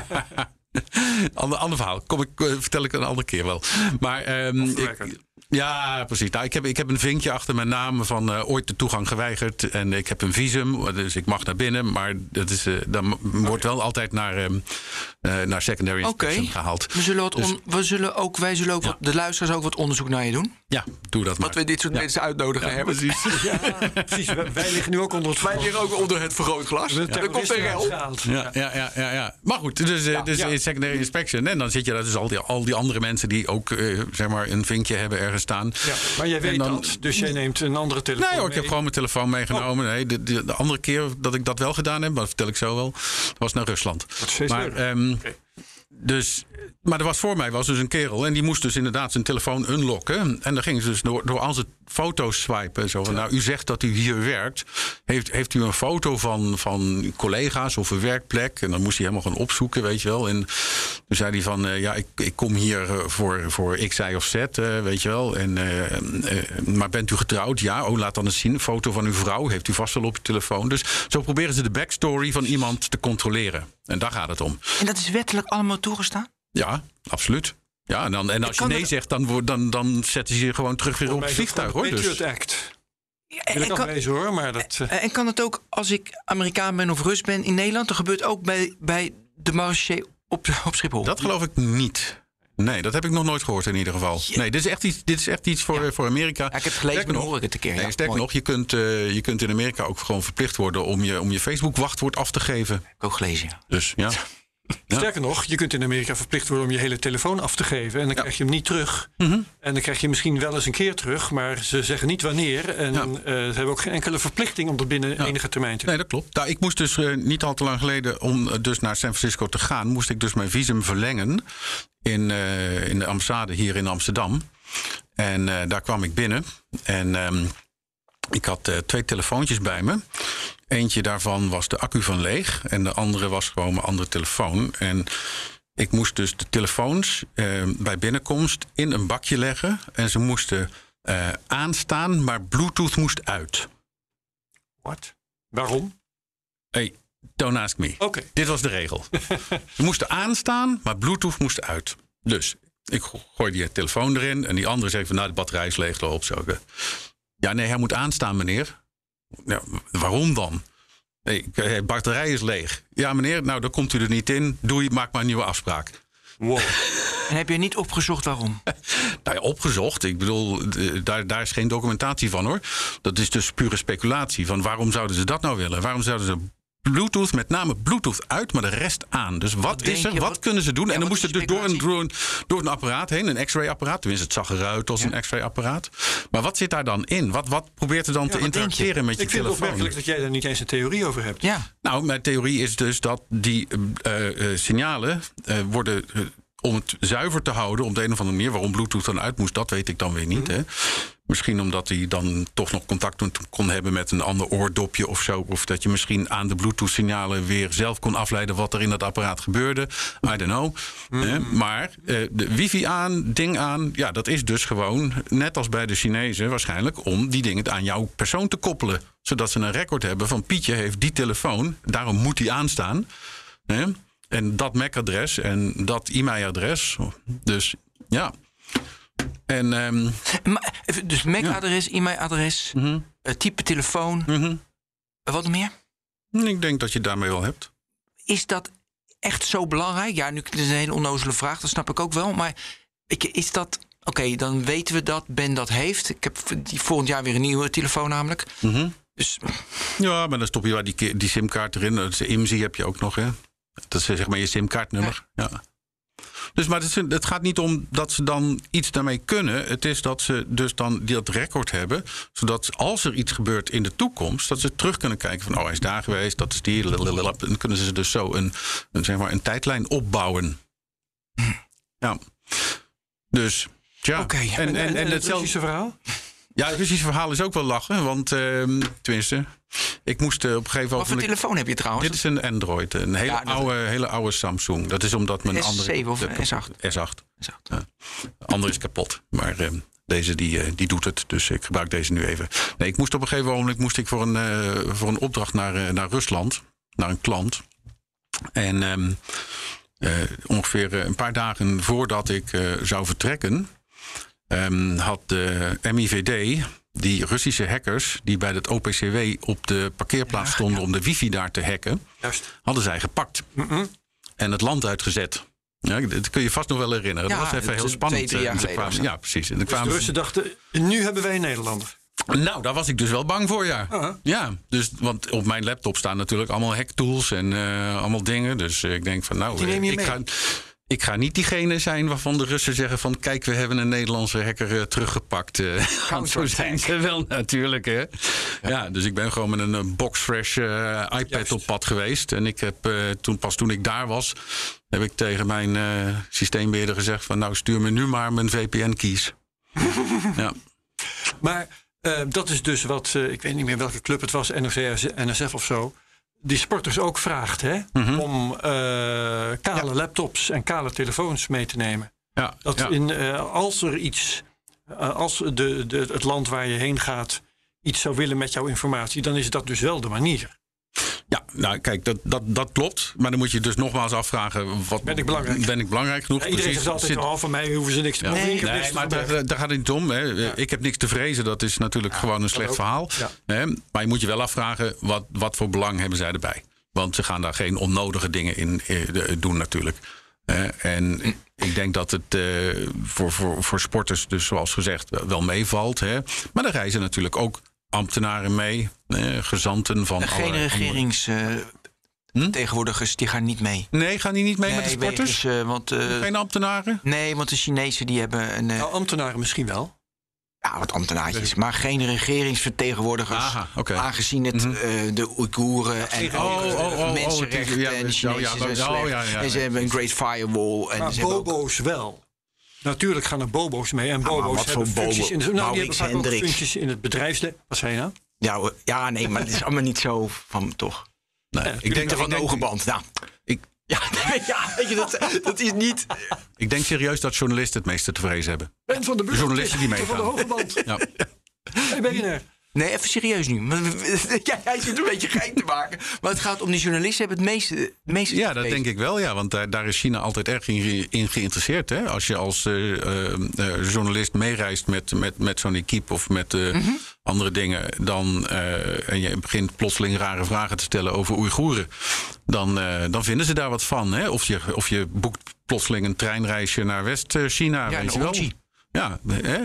ander, ander verhaal. Kom ik, uh, vertel ik een andere keer wel. Maar um, Off the ik, record. ja, precies. Nou, ik, heb, ik heb een vinkje achter mijn naam van uh, ooit de toegang geweigerd. En ik heb een visum, dus ik mag naar binnen. Maar dat is, uh, dan wordt wel altijd naar, um, uh, naar secondary Oké. inspection gehaald. We zullen, wat Dus- on- we zullen ook, wij zullen ook, Ja. wat, de luisteraars ook wat onderzoek naar je doen. Ja, doe dat maar. Dat we dit soort Ja. mensen uitnodigen Ja, hebben. precies. Ja, precies. Wij, wij liggen nu ook onder het Wij liggen ook onder het vergrootglas. De Er komt een rel. terroristen Ja, ja, ja, ja, ja. Maar goed, dus, uh, dus ja. in secondary inspection. En dan zit je daar dus al die, al die andere mensen die ook uh, zeg maar een vinkje hebben ergens staan. Ja, maar jij weet dan- dat, dus jij neemt een andere telefoon Nee hoor, ik heb mee. gewoon mijn telefoon meegenomen. Nee, de, de, de andere keer dat ik dat wel gedaan heb, dat vertel ik zo wel, was naar Rusland. Dat is steeds Maar, leuker. ehm, Oké. dus, maar er was voor mij was dus een kerel en die moest dus inderdaad zijn telefoon unlocken. En dan ging ze dus door, door al zijn foto's swipen. Zo van, nou, u zegt dat u hier werkt. Heeft, heeft u een foto van, van collega's of een werkplek? En dan moest hij helemaal gaan opzoeken, weet je wel. En toen zei hij van, uh, ja, ik, ik kom hier uh, voor, voor X, Y of Z, uh, weet je wel. En, uh, uh, maar bent u getrouwd? Ja, oh, laat dan eens zien. Een foto van uw vrouw heeft u vast wel op je telefoon. Dus zo proberen ze de backstory van iemand te controleren. En daar gaat het om. En dat is wettelijk allemaal toegestaan? Ja, absoluut. Ja, en, dan, en als je kan nee het- zegt, dan, wordt- dan, dan zetten ze je gewoon terug weer op Mij het is het vliegtuig, gewoon hoor. de Dus, Patriot Act. En, Wil ik en, kan, aflezen hoor, maar dat... uh, en kan het ook als ik Amerikaan ben of Rus ben in Nederland? Dat gebeurt ook bij, bij de marché op, op Schiphol. dat geloof ik niet. Nee, dat heb ik nog nooit gehoord in ieder geval. Nee, dit is echt iets, dit is echt iets voor, voor Amerika. Ja, ik heb het gelezen, maar dan hoor ik het een keer. Nee, Ja, sterker mooi. nog, je kunt, uh, je kunt in Amerika ook gewoon verplicht worden om je, om je Facebook-wachtwoord af te geven. Heb ik ook gelezen, ja. Dus ja. Ja. Sterker nog, je kunt in Amerika verplicht worden om je hele telefoon af te geven. En dan krijg je hem niet terug. Mhm. En dan krijg je misschien wel eens een keer terug. Maar ze zeggen niet wanneer. En Ja. uh, ze hebben ook geen enkele verplichting om er binnen Ja. enige termijn te doen. Nee, dat klopt. Nou, ik moest dus uh, niet al te lang geleden, om uh, dus naar San Francisco te gaan, moest ik dus mijn visum verlengen in, uh, in de ambassade hier in Amsterdam. En uh, daar kwam ik binnen. En um, ik had uh, twee telefoontjes bij me. Eentje daarvan was de accu van leeg. En de andere was gewoon mijn andere telefoon. En ik moest dus de telefoons uh, bij binnenkomst in een bakje leggen. En ze moesten uh, aanstaan, maar Bluetooth moest uit. Wat? Waarom? Hey, don't ask me. Oké. Dit was de regel. Ze moesten aanstaan, maar Bluetooth moest uit. Dus ik go- gooi die telefoon erin. En die andere zegt van, nou, de batterij is leeg, loop zo. Ja, nee, hij moet aanstaan, meneer. Ja, waarom dan? Nee, de batterij is leeg. Ja, meneer, nou, dan komt u er niet in. Doei, maak maar een nieuwe afspraak. Wow. En heb je niet opgezocht waarom? Nou ja, opgezocht. Ik bedoel, d- daar, daar is geen documentatie van, hoor. Dat is dus pure speculatie. Van waarom zouden ze dat nou willen? Waarom zouden ze Bluetooth, met name Bluetooth uit, maar de rest aan? Dus wat, Wat denk is er? je? Wat, Wat- kunnen ze doen? Ja, en dan wat moest is het de dus door een, speculatie? door, een, door een apparaat heen, een x-ray apparaat. Tenminste, het zag eruit als een x-ray apparaat. Maar wat zit daar dan in? Wat, wat probeert er dan te wat denk je? interacteren met je Ik vind het telefoon? opmerkelijk dat jij daar niet eens een theorie over hebt. Ja. Nou, mijn theorie is dus dat die uh, uh, signalen uh, worden... Uh, om het zuiver te houden op de een of andere manier. Waarom Bluetooth dan uit moest, dat weet ik dan weer niet. Hè? Misschien omdat hij dan toch nog contact kon hebben met een ander oordopje of zo. Of dat je misschien aan de Bluetooth-signalen weer zelf kon afleiden wat er in dat apparaat gebeurde. I don't know. Hè? Maar uh, de wifi aan, ding aan, ja, dat is dus gewoon, net als bij de Chinezen waarschijnlijk, om die dingen aan jouw persoon te koppelen. Zodat ze een record hebben van Pietje heeft die telefoon, daarom moet die aanstaan. Hè? En dat M A C-adres en dat e-mailadres. Dus ja. En, um, Maar, even, dus M A C-adres, e-mailadres, mm-hmm. uh, type telefoon. Mm-hmm. Uh, wat nog meer? Ik denk dat je het daarmee wel hebt. Is dat echt zo belangrijk? Ja, nu is het een hele onnozele vraag, dat snap ik ook wel. Maar ik, is dat... Oké, okay, dan weten we dat Ben dat heeft. Ik heb die volgend jaar weer een nieuwe telefoon namelijk. Mm-hmm. Dus, ja, maar dan stop je wel die, die simkaart erin. Dat I M S I heb je ook nog, hè? Dat is zeg maar je simkaartnummer. Ja. Ja. Dus, maar het, is, het gaat niet om dat ze dan iets daarmee kunnen. Het is dat ze dus dan dat record hebben. Zodat als er iets gebeurt in de toekomst, dat ze terug kunnen kijken van, oh, hij is daar geweest, dat is die. Lalalala. Dan kunnen ze dus zo een, een, zeg maar een tijdlijn opbouwen. Ja. Dus, ja. Okay. En, en, en, en het Russische verhaal? Ja, het Russische verhaal is ook wel lachen. Want, uh, tenminste, ik moest uh, op een gegeven moment... Wat voor telefoon heb je trouwens? Dit is een Android. Een hele, ja, oude, hele oude Samsung. Dat is omdat mijn S zeven andere... of de, S acht? S acht. S acht. Ja. De andere is kapot. Maar uh, deze die, uh, die doet het. Dus ik gebruik deze nu even. Nee, ik moest op een gegeven moment moest ik voor, een, uh, voor een opdracht naar, uh, naar Rusland. Naar een klant. En um, uh, ongeveer een paar dagen voordat ik uh, zou vertrekken... Um, had de M I V D, die Russische hackers... die bij het O P C W op de parkeerplaats ja, stonden... Ja. om de wifi daar te hacken... Juist. Hadden zij gepakt. Mm-hmm. En het land uitgezet. Ja, dat kun je vast nog wel herinneren. Ja, dat was even heel spannend. Twee, drie jaar geleden kwamen, ja, precies. En dus kwamen de Russen dachten, nu hebben wij een Nederlander. Nou, daar was ik dus wel bang voor, ja. Uh-huh. Ja, dus, want op mijn laptop staan natuurlijk allemaal hacktools... en uh, allemaal dingen. Dus uh, ik denk van, nou... Die neem je ik mee? ga... Ik ga niet diegene zijn waarvan de Russen zeggen van... kijk, we hebben een Nederlandse hacker uh, teruggepakt. Uh, zo zijn ze wel natuurlijk, hè. Ja. ja, dus ik ben gewoon met een uh, boxfresh uh, iPad Juist. op pad geweest. En ik heb uh, toen, pas toen ik daar was... heb ik tegen mijn uh, systeembeheerder gezegd van... nou, stuur me nu maar mijn V P N-keys. ja. Maar uh, dat is dus wat... Uh, ik weet niet meer welke club het was, N O C, N S F of zo... die sporters ook vraagt, hè, mm-hmm. om uh, kale ja. laptops en kale telefoons mee te nemen. Ja, dat ja. In, uh, als er iets, uh, als de, de, het land waar je heen gaat iets zou willen met jouw informatie, dan is dat dus wel de manier. Ja, nou kijk, dat, dat, dat klopt. Maar dan moet je dus nogmaals afvragen... Wat, ben ik belangrijk? Ben ik belangrijk genoeg? Ja, iedereen zegt altijd, oh, van mij hoeven ze niks te ja. proberen. Nee, nee maar daar, daar gaat het niet om. Hè. Ja. Ik heb niks te vrezen, dat is natuurlijk ja, gewoon een slecht verhaal. Ja. Hè. Maar je moet je wel afvragen, wat, wat voor belang hebben zij erbij? Want ze gaan daar geen onnodige dingen in uh, doen natuurlijk. Uh, en ik denk dat het uh, voor, voor, voor sporters dus zoals gezegd wel meevalt. Hè. Maar er reizen natuurlijk ook ambtenaren mee, uh, gezanten van geen alle regerings uh, hm? tegenwoordigers die gaan niet mee. Nee, gaan die niet mee nee, met de sporters? Wegens, uh, want, uh, geen ambtenaren? Nee, want de Chinezen die hebben een... Uh, nou, ambtenaren misschien wel. Ja, wat ambtenaartjes, maar geen regeringsvertegenwoordigers. Aha, okay. Aangezien het mm-hmm. uh, de Oeigoeren en oh, oh, oh, oh, mensenrechten oh, ja, en de Chinezen ja, ja, zijn oh, ja, ja, en ze hebben een Great Firewall. En maar ze bobo's ook... wel. Natuurlijk gaan er bobo's mee. En bobo's ja, hebben functies in, de, nou, die hebben vaak ook Hendricks. functies in het bedrijfsleven. Wat zei je nou? Ja, ja, nee, maar het is allemaal niet zo van toch. Nee, ja, ik denk van de ogenband. Nou, ik, ja, ja, weet je, dat, dat is niet... Ik denk serieus dat journalisten het meeste te vrezen hebben. Ben van de, de journalisten die meegaan. Van de hogeband. Ja. Hey, ben je er? Nee, even serieus nu. Ja, hij zit een beetje gein te maken. Maar het gaat om die journalisten hebben het meeste, meeste Ja, dat denk ik wel, ja. Want daar, daar is China altijd erg in, in geïnteresseerd. Hè? Als je als uh, uh, journalist meereist met, met, met zo'n equipe of met uh, mm-hmm. andere dingen... Dan, uh, en je begint plotseling rare vragen te stellen over Oeigoeren... dan, uh, dan vinden ze daar wat van. Hè? Of, je, of je boekt plotseling een treinreisje naar West-China, ja, weet je wel. Ochi. Ja,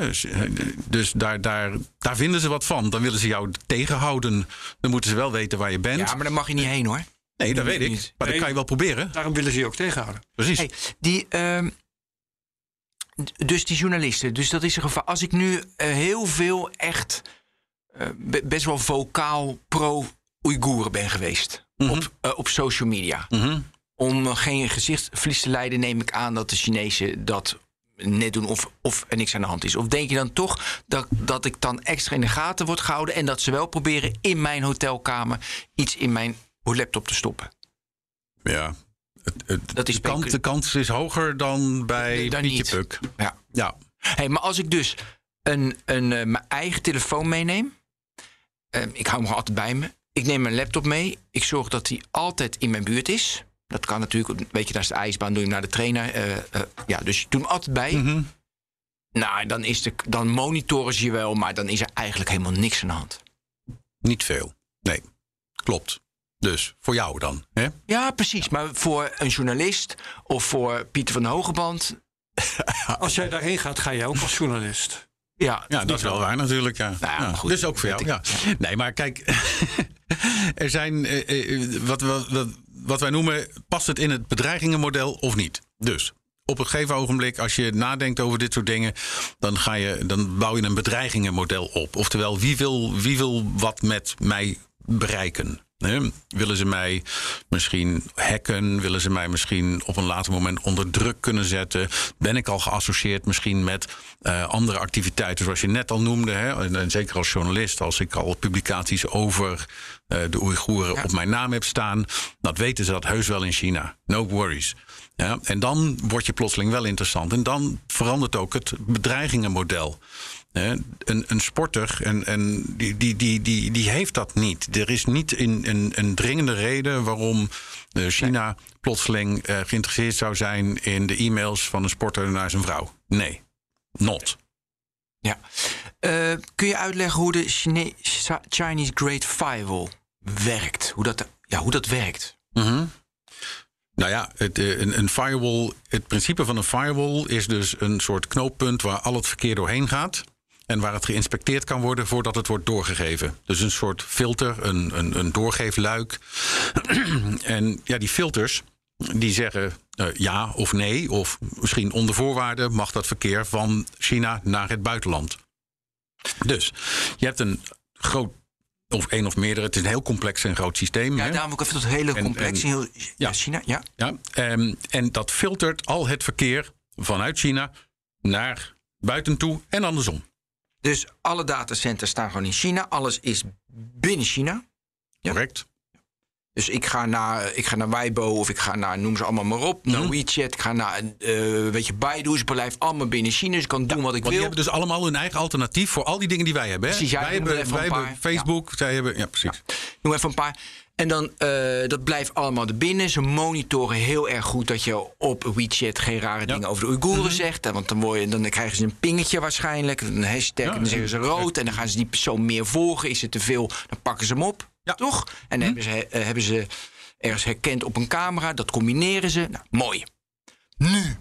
dus daar, daar, daar vinden ze wat van. Dan willen ze jou tegenhouden. Dan moeten ze wel weten waar je bent. Ja, maar daar mag je niet heen, hoor. Nee, dat weet ik. Niet. Maar nee, dat kan je wel proberen. Daarom willen ze je ook tegenhouden. Precies. Hey, die, uh, dus die journalisten. Dus dat is een gevaar. Als ik nu uh, heel veel echt uh, be- best wel vocaal pro-Oeigoeren ben geweest. Mm-hmm. Op, uh, op social media. Mm-hmm. Om uh, geen gezichtsverlies te leiden, neem ik aan dat de Chinezen dat... net doen of, of er niks aan de hand is? Of denk je dan toch dat, dat ik dan extra in de gaten word gehouden... en dat ze wel proberen in mijn hotelkamer iets in mijn laptop te stoppen? Ja, het, het, dat is de, kans, de kans is hoger dan bij dan Pietje Puk. Ja. Ja. Hey, maar als ik dus een, een, uh, mijn eigen telefoon meeneem... Uh, ik hou hem gewoon altijd bij me. Ik neem mijn laptop mee. Ik zorg dat die altijd in mijn buurt is... Dat kan natuurlijk, een beetje naast de ijsbaan, doe je naar de trainer. Uh, uh, ja, dus je doet hem altijd bij. Mm-hmm. Nou, dan, is de, dan monitoren ze je wel, maar dan is er eigenlijk helemaal niks aan de hand. Niet veel, nee. Klopt. Dus voor jou dan, hè? Ja, precies. Maar voor een journalist of voor Pieter van de Hogeband... Als jij daarheen gaat, ga jij ook als journalist. Ja, ja, dat is wel waar natuurlijk, ja. Nou, ja goed, dus ook voor jou, ja. ja. Nee, maar kijk, er zijn, uh, wat, wat, wat, wat wij noemen, past het in het bedreigingenmodel of niet? Dus op een gegeven ogenblik, als je nadenkt over dit soort dingen... dan, ga je, dan bouw je een bedreigingenmodel op. Oftewel, wie wil, wie wil wat met mij bereiken? Hè? Willen ze mij misschien hacken? Willen ze mij misschien op een later moment onder druk kunnen zetten? Ben ik al geassocieerd misschien met uh, andere activiteiten zoals je net al noemde? Hè? En, en zeker als journalist, als ik al publicaties over uh, de Oeigoeren ja. op mijn naam heb staan, dat weten ze dat heus wel in China. No worries. Ja? En dan word je plotseling wel interessant. En dan verandert ook het bedreigingenmodel. Een, een sporter, en, en die, die, die, die, die heeft dat niet. Er is niet een, een, een dringende reden waarom China nee. plotseling uh, geïnteresseerd zou zijn in de e-mails van een sporter naar zijn vrouw. Nee, not. Ja. Uh, kun je uitleggen hoe de Chine- Chinese Great Firewall werkt? Hoe dat, ja, hoe dat werkt? Mm-hmm. Nou ja, het, een, een firewall, het principe van een firewall is dus een soort knooppunt waar al het verkeer doorheen gaat. En waar het geïnspecteerd kan worden voordat het wordt doorgegeven. Dus een soort filter, een, een, een doorgeefluik. En ja, die filters die zeggen uh, ja of nee, of misschien onder voorwaarden mag dat verkeer van China naar het buitenland. Dus je hebt een groot, of één of meerdere, het is een heel complex en groot systeem. Ja, hè? daarom ook even dat hele en, complex en, in heel ja, China. Ja, ja um, en dat filtert al het verkeer vanuit China naar buiten toe en andersom. Dus alle datacenters staan gewoon in China. Alles is binnen China. Ja. Correct. Dus ik ga naar, ik ga naar Weibo of ik ga naar, noem ze allemaal maar op, mm-hmm. naar WeChat. Ik ga naar, uh, weet je, Baidu. Dus het blijft allemaal binnen China. Dus ik kan doen ja, wat ik want wil. Die hebben dus allemaal hun eigen alternatief voor al die dingen die wij hebben. Hè? Precies, wij hebben, wij hebben Facebook, ja. zij hebben, ja precies. Ja. Noem even een paar. En dan, uh, dat blijft allemaal er binnen. Ze monitoren heel erg goed dat je op WeChat geen rare ja. dingen over de Oeigoeren mm-hmm. zegt. Want dan, word je, dan krijgen ze een pingetje waarschijnlijk. Een hashtag ja, en dan zeggen ze rood. En dan gaan ze die persoon meer volgen. Is het te veel, dan pakken ze hem op. Ja. Toch? En dan mm-hmm. hebben, ze, uh, hebben ze ergens herkend op een camera. Dat combineren ze. Nou, mooi. Nu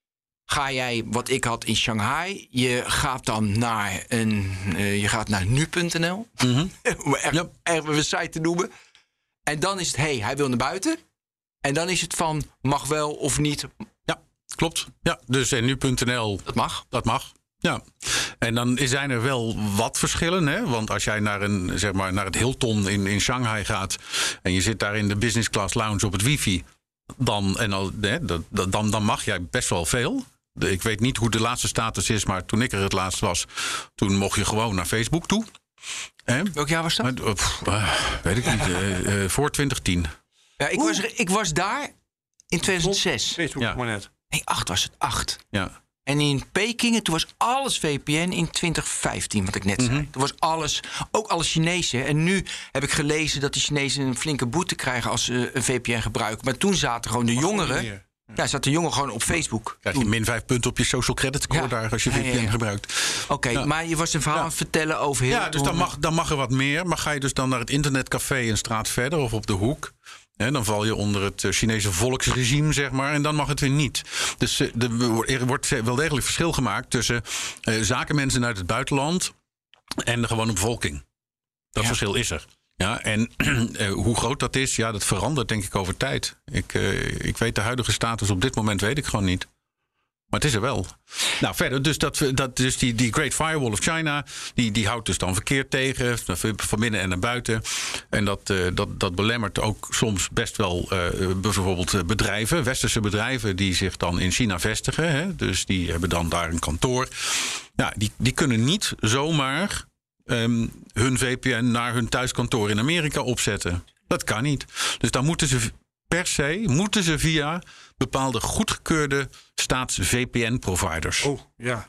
ga jij, wat ik had in Shanghai. Je gaat dan naar, een, uh, je gaat naar nu punt n l. Mm-hmm. Om echt ja. een site te noemen. En dan is het, hé, hey, hij wil naar buiten. En dan is het van, mag wel of niet. Ja, klopt. Ja, dus en nu punt n l. Dat mag. Dat mag. Ja. En dan zijn er wel wat verschillen. Hè? Want als jij naar, een, zeg maar, naar het Hilton in, in Shanghai gaat. En je zit daar in de business class lounge op het wifi. Dan, en al, hè, dan, dan mag jij best wel veel. Ik weet niet hoe de laatste status is. Maar toen ik er het laatst was. Toen mocht je gewoon naar Facebook toe. Hè? Welk jaar was dat? Uh, pff, uh, weet ik niet. Uh, uh, voor twintig tien. Ja, ik, was, ik was daar in tweeduizend zes. Facebook ja. maar net. Nee, acht was het. acht. Ja. En in Peking, toen was alles V P N in twintig vijftien, wat ik net mm-hmm. zei. Toen was alles, ook alle Chinezen. En nu heb ik gelezen dat die Chinezen een flinke boete krijgen als ze een V P N gebruiken. Maar toen zaten gewoon de Mag jongeren. Ja, zaten de jongeren gewoon op Facebook. Krijg je min vijf punten op je social credit score ja. daar als je V P N ja, ja, ja. gebruikt. Oké, okay, ja. maar je was een verhaal ja. aan het vertellen over heel. Ja, dus dan mag, dan mag er wat meer. Maar ga je dus dan naar het internetcafé een straat verder of op de hoek. Hè, dan val je onder het Chinese volksregime, zeg maar. En dan mag het weer niet. Dus er wordt wel degelijk verschil gemaakt tussen uh, zakenmensen uit het buitenland en de gewone bevolking. Dat ja. verschil is er. Ja, en uh, hoe groot dat is, ja, dat verandert denk ik over tijd. Ik, uh, ik weet de huidige status op dit moment weet ik gewoon niet. Maar het is er wel. Nou, verder, dus, dat, dat, dus die, die Great Firewall of China, die, die houdt dus dan verkeer tegen, van binnen en naar buiten. En dat, uh, dat, dat belemmert ook soms best wel uh, bijvoorbeeld bedrijven, westerse bedrijven, die zich dan in China vestigen. Hè? Dus die hebben dan daar een kantoor. Ja, die, die kunnen niet zomaar um, hun V P N naar hun thuiskantoor in Amerika opzetten. Dat kan niet. Dus dan moeten ze per se, moeten ze via bepaalde goedgekeurde staats-V P N-providers. Oh, ja.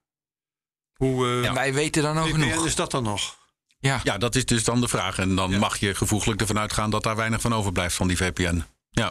Hoe, uh, ja. Wij weten dan ook genoeg. Is dat dan nog? Ja. ja, dat is dus dan de vraag. En dan ja. mag je gevoeglijk ervan uitgaan dat daar weinig van overblijft van die V P N. Ja.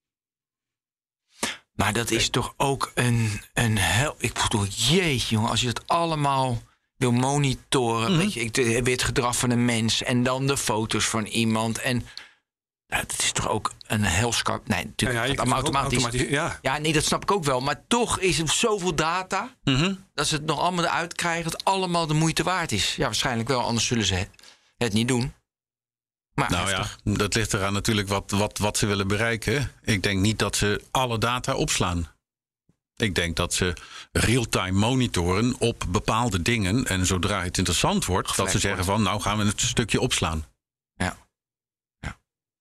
Maar dat is toch ook een, een hel... Ik bedoel, jeetje, jongen, als je dat allemaal wil monitoren. Mm-hmm. Weet je, ik weer het gedrag van een mens en dan de foto's van iemand en... Ja, dat is toch ook een heel scherp. Nee, natuurlijk. Ja, ja, dat automatisch. automatisch ja. ja, nee, dat snap ik ook wel. Maar toch is er zoveel data. Mm-hmm. Dat ze het nog allemaal eruit krijgen. Dat het allemaal de moeite waard is. Ja, waarschijnlijk wel. Anders zullen ze het niet doen. Maar nou heftig. Ja, dat ligt eraan natuurlijk wat, wat, wat ze willen bereiken. Ik denk niet dat ze alle data opslaan. Ik denk dat ze real-time monitoren op bepaalde dingen. En zodra het interessant wordt, Geflekt dat ze zeggen wordt. van nou gaan we het stukje opslaan. Ja. Ja.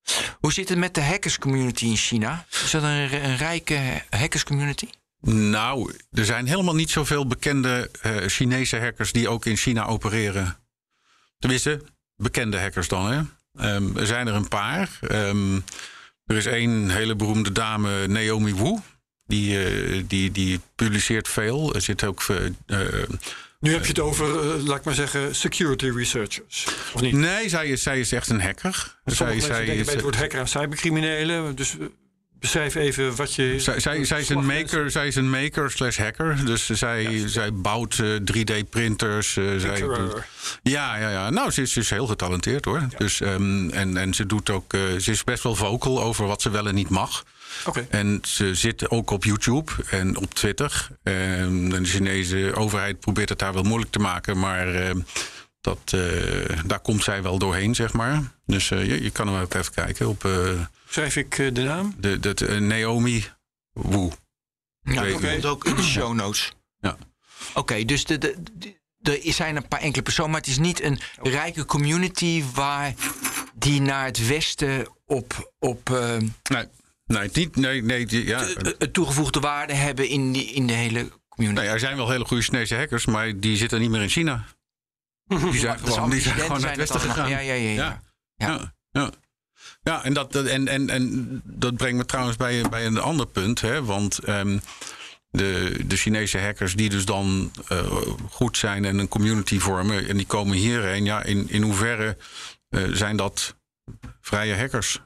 Hoe zit het met de hackerscommunity in China? Is dat een, een rijke hackerscommunity? Nou, er zijn helemaal niet zoveel bekende uh, Chinese hackers die ook in China opereren. Tenminste, bekende hackers dan, hè. Um, er zijn er een paar. Um, er is één hele beroemde dame, Naomi Wu. Die, uh, die, die publiceert veel. Er zit ook... Uh, nu heb je het over, uh, laat ik maar zeggen, security researchers, of niet? Nee, zij is, zij is echt een hacker. Sommige zij, mensen zij denken is, bij het woord hacker aan cybercriminelen. Dus uh, beschrijf even wat je... Zij, zij, zij, is, een maker, zij is een maker slash hacker. Dus zij, ja, zij bouwt uh, drie D-printers. Uh, zij doet, ja, ja, ja. Nou, ze is, ze is heel getalenteerd, hoor. Ja. Dus, um, en, en ze doet ook... Uh, ze is best wel vocal over wat ze wel en niet mag. Okay. En ze zit ook op YouTube en op Twitter. En de Chinese overheid probeert het daar wel moeilijk te maken. Maar uh, dat, uh, daar komt zij wel doorheen, zeg maar. Dus uh, je, je kan hem ook even kijken op... Uh, Schrijf ik uh, de naam? De, de, de, uh, Naomi Wu. Ja, dat komt ook in de show notes. Ja. Oké, okay, dus de, de, de, er zijn een paar enkele personen... maar het is niet een rijke community... waar die naar het westen op... op uh, nee. Nee, niet, nee, nee, die, ja. Het toegevoegde waarde hebben in, die, in de hele community. Nou, er zijn wel hele goede Chinese hackers, maar die zitten niet meer in China. Die zijn gewoon, die zijn gewoon naar het westen gegaan. Ja, ja, ja. ja. ja. ja, ja. ja en, dat, en, en, en dat brengt me trouwens bij, bij een ander punt. Hè, want um, de, de Chinese hackers die dus dan uh, goed zijn en een community vormen... en die komen hierheen, ja, in, in hoeverre uh, zijn dat vrije hackers?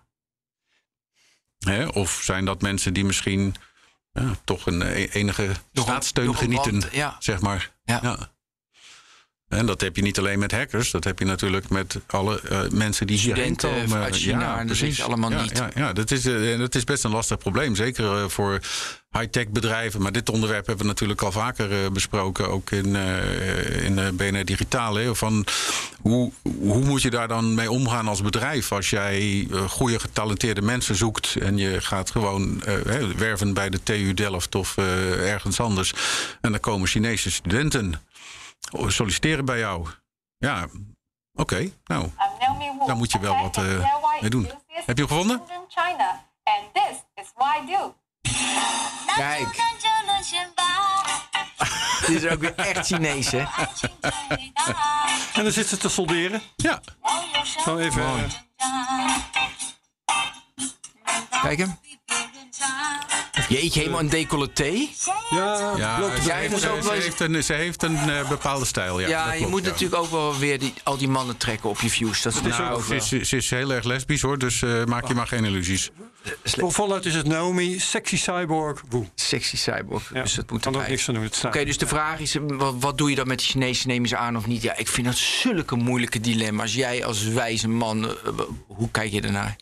Hè? Of zijn dat mensen die misschien ja, toch een enige nog staatssteun een, genieten, land, ja. zeg maar. Ja. Ja. En dat heb je niet alleen met hackers, dat heb je natuurlijk met alle uh, mensen die hierheen komen. Uit China, ja, dat precies. is allemaal ja, niet. Ja, ja dat, is, uh, dat is best een lastig probleem, zeker uh, voor high-tech bedrijven. Maar dit onderwerp hebben we natuurlijk al vaker uh, besproken, ook in, uh, in uh, B N R Digitaal. Hè, van hoe, hoe moet je daar dan mee omgaan als bedrijf als jij uh, goede getalenteerde mensen zoekt en je gaat gewoon uh, werven bij de T U Delft of uh, ergens anders. En dan komen Chinese studenten solliciteren bij jou. Ja, oké. Okay, nou, daar moet je wel wat uh, mee doen. Heb je hem gevonden? Kijk. Dit is ook weer echt Chinees, hè? En dan zit ze te solderen. Ja. Zo even... Uh... Kijk hem. Jeetje, helemaal een decolleté? Ja, ja ze, heeft, ze, ze heeft een, ze heeft een uh, bepaalde stijl. Ja, ja je klopt, moet ja. natuurlijk ook wel weer die, al die mannen trekken op je views. Dat is nou, ook ze, is, ze is heel erg lesbisch, hoor, dus uh, maak je maar geen illusies. Voluit is het Naomi, sexy cyborg, woe. Sexy cyborg, ja, dus dat moet kan ook niks aan doen. Oké, okay, dus de vraag is, wat, wat doe je dan met de Chinezen, nemen ze aan of niet? Ja, ik vind dat zulke moeilijke dilemma's. Jij als wijze man, uh, hoe kijk je ernaar?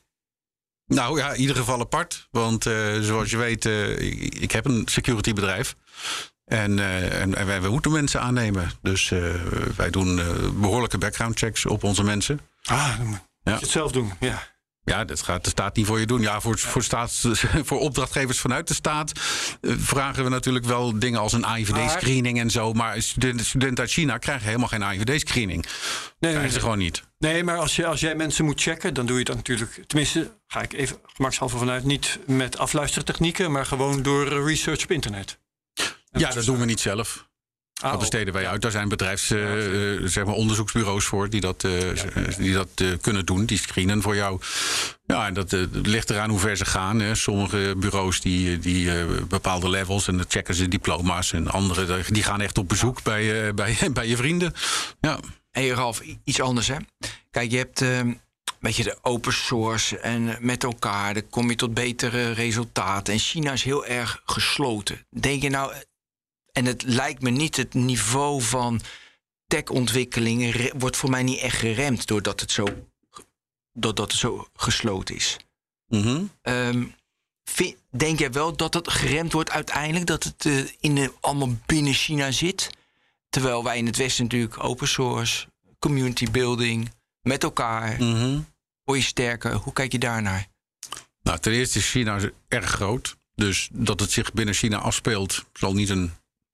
Nou ja, in ieder geval apart. Want uh, zoals je weet, uh, ik, ik heb een security bedrijf. En, uh, en, en wij, wij moeten mensen aannemen. Dus uh, wij doen uh, behoorlijke background checks op onze mensen. Ah, dan moet je ja. het zelf doen, ja. Ja, dat gaat de staat niet voor je doen. Ja, voor, voor, staats, voor opdrachtgevers vanuit de staat uh, vragen we natuurlijk wel dingen als een A I V D-screening en zo. Maar studenten, studenten uit China krijgen helemaal geen A I V D-screening. Nee, krijgen ze gewoon niet. Nee, maar als, je, als jij mensen moet checken, dan doe je dat natuurlijk... Tenminste, ga ik even gemakshalve vanuit, niet met afluistertechnieken, maar gewoon door research op internet. En ja, dat doen we niet zelf. Ah, dat besteden wij ja. uit. Daar zijn bedrijfs, uh, uh, zeg maar onderzoeksbureaus voor die dat, uh, ja, ja. die dat uh, kunnen doen. Die screenen voor jou. Ja, en dat uh, ligt eraan hoe ver ze gaan. Hè. Sommige bureaus die, die uh, bepaalde levels en dan checken ze diploma's. En andere die gaan echt op bezoek ja. bij, uh, bij, bij je vrienden. Ja. Hey Ralf, iets anders hè. Kijk, je hebt uh, weet je, de open source en met elkaar, dan kom je tot betere resultaten. En China is heel erg gesloten. Denk je nou, en het lijkt me niet het niveau van techontwikkelingen re- wordt voor mij niet echt geremd doordat het zo, doordat het zo gesloten is. Mm-hmm. Um, vind, denk jij wel dat het geremd wordt uiteindelijk, dat het uh, in de, allemaal binnen China zit? Terwijl wij in het Westen natuurlijk open source, community building, met elkaar, mm-hmm. word je sterker. Hoe kijk je daarnaar? Nou, ten eerste is China erg groot. Dus dat het zich binnen China afspeelt, zal niet een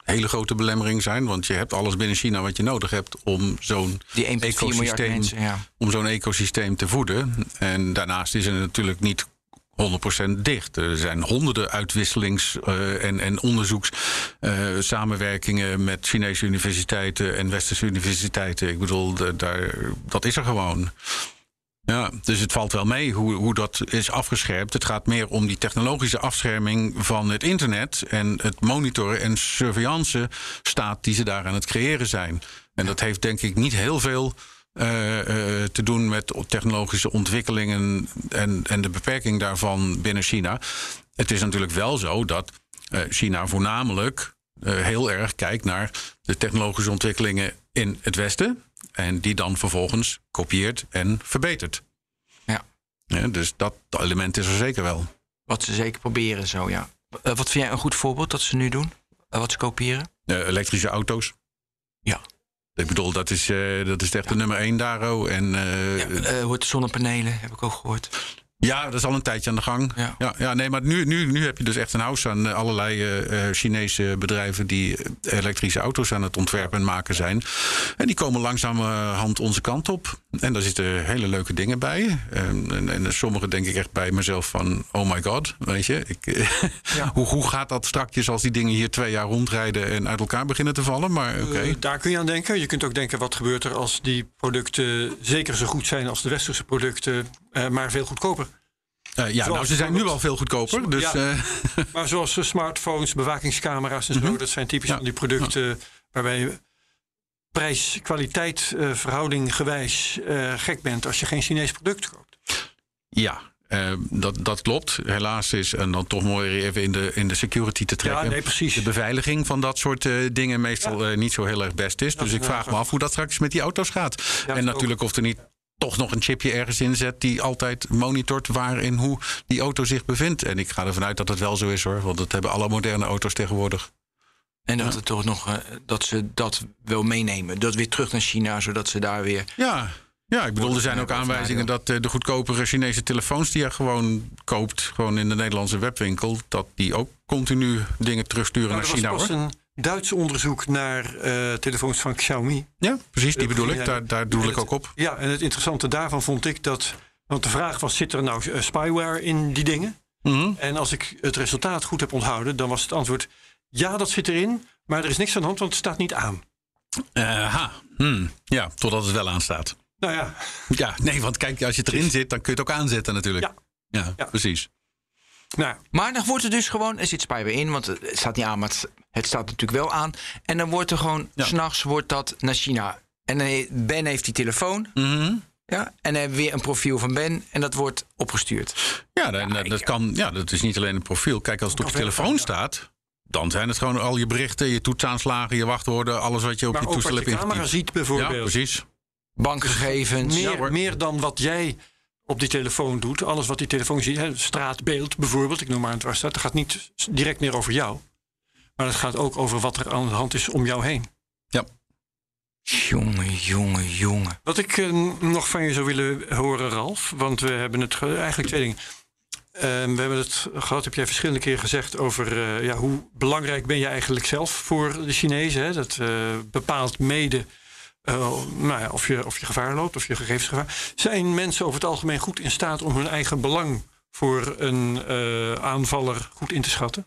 hele grote belemmering zijn. Want je hebt alles binnen China wat je nodig hebt om zo'n Die één komma vier miljard mensen, ja. om zo'n ecosysteem te voeden. En daarnaast is het natuurlijk niet honderd procent dicht. Er zijn honderden uitwisselings- uh, en, en onderzoekssamenwerkingen uh, met Chinese universiteiten en Westerse universiteiten. Ik bedoel, de, daar, dat is er gewoon. Ja, dus het valt wel mee hoe, hoe dat is afgescherpt. Het gaat meer om die technologische afscherming van het internet en het monitoren en surveillance staat die ze daar aan het creëren zijn. En dat heeft denk ik niet heel veel Uh, uh, te doen met technologische ontwikkelingen en, en de beperking daarvan binnen China. Het is natuurlijk wel zo dat uh, China voornamelijk uh, heel erg kijkt naar de technologische ontwikkelingen in het Westen en die dan vervolgens kopieert en verbetert. Ja. Ja, dus dat element is er zeker wel. Wat ze zeker proberen zo, ja. Uh, wat vind jij een goed voorbeeld dat ze nu doen? Uh, wat ze kopiëren? Uh, elektrische auto's. Ja. Ik bedoel, dat is, uh, dat is echt ja. de nummer één daar. Oh. En, uh, ja, uh, hoort de zonnepanelen, heb ik ook gehoord. Ja, dat is al een tijdje aan de gang. Ja. Ja, ja, nee, maar nu, nu, nu heb je dus echt een house aan allerlei uh, Chinese bedrijven die elektrische auto's aan het ontwerpen en maken zijn. En die komen langzamerhand onze kant op. En daar zitten hele leuke dingen bij. En, en, en sommige denk ik echt bij mezelf van, oh my god, weet je. Ik, ja. hoe, hoe gaat dat strakjes als die dingen hier twee jaar rondrijden en uit elkaar beginnen te vallen? Maar oké. Okay. Uh, daar kun je aan denken. Je kunt ook denken, wat gebeurt er als die producten zeker zo goed zijn als de westerse producten, uh, maar veel goedkoper? Uh, ja, nou, ze zijn nu al veel goedkoper. Dus, ja, uh... maar zoals smartphones, bewakingscamera's en zo, mm-hmm. dat zijn typisch ja. van die producten ja. waarbij je prijs-kwaliteit uh, verhouding gewijs uh, gek bent als je geen Chinees product koopt. Ja, uh, dat, dat klopt. Helaas is, en dan toch mooi even in de, in de security te trekken. Ja, nee, precies. De beveiliging van dat soort uh, dingen meestal ja. uh, niet zo heel erg best is. Dus ik vraag me af hoe dat straks met die auto's gaat. Ja, en natuurlijk ook. Of er niet toch nog een chipje ergens inzet die altijd monitort waar en hoe die auto zich bevindt. En ik ga ervan uit dat het wel zo is hoor, want dat hebben alle moderne auto's tegenwoordig. En dat, het toch nog, uh, dat ze dat wel meenemen, dat weer terug naar China, zodat ze daar weer... Ja, ja ik bedoel, er zijn ook aanwijzingen dat uh, de goedkopere Chinese telefoons die je gewoon koopt, gewoon in de Nederlandse webwinkel, dat die ook continu dingen terugsturen nou, naar China hoor. Een Duits onderzoek naar uh, telefoons van Xiaomi. Ja, precies, die bedoel ik. Daar, daar doe ik ook op. Ja, en het interessante daarvan vond ik dat, want de vraag was, zit er nou uh, spyware in die dingen? Mm-hmm. En als ik het resultaat goed heb onthouden, dan was het antwoord, ja, dat zit erin, maar er is niks aan de hand, want het staat niet aan. Aha, hmm. Ja, totdat het wel aanstaat. Nou ja. Ja, nee, want kijk, als je het erin zit, dan kun je het ook aanzetten natuurlijk. Ja, ja, ja. precies. Nou. Maar dan wordt er dus gewoon, er zit spyware in, want het staat niet aan, maar het, het staat natuurlijk wel aan. En dan wordt er gewoon, ja. 's nachts wordt dat naar China. En dan, Ben heeft die telefoon. Mm-hmm. Ja, en dan hebben we weer een profiel van Ben en dat wordt opgestuurd. Ja, dat, ja, dat, kan, ja, dat is niet alleen een profiel. Kijk, als het op je telefoon staat, dan zijn het gewoon al je berichten, je toetsaanslagen, je wachtwoorden, alles wat je op maar je toestel hebt ingetypt. Maar ook wat je camera ziet bijvoorbeeld. Ja, precies. Bankgegevens. Meer, ja, meer dan wat jij op die telefoon doet. Alles wat die telefoon ziet. Hè, straatbeeld bijvoorbeeld. Ik noem maar aan het waar staat. Dat gaat niet direct meer over jou. Maar het gaat ook over wat er aan de hand is om jou heen. Ja. Jongen, jongen, jongen. Wat ik uh, nog van je zou willen horen, Ralf. Want we hebben het ge- eigenlijk twee dingen. Uh, we hebben het gehad, heb jij verschillende keren gezegd over uh, ja, hoe belangrijk ben je eigenlijk zelf voor de Chinezen. Hè? Dat uh, bepaalt mede uh, nou ja, of, je, of je gevaar loopt, of je gegevensgevaar. Zijn mensen over het algemeen goed in staat om hun eigen belang voor een uh, aanvaller goed in te schatten?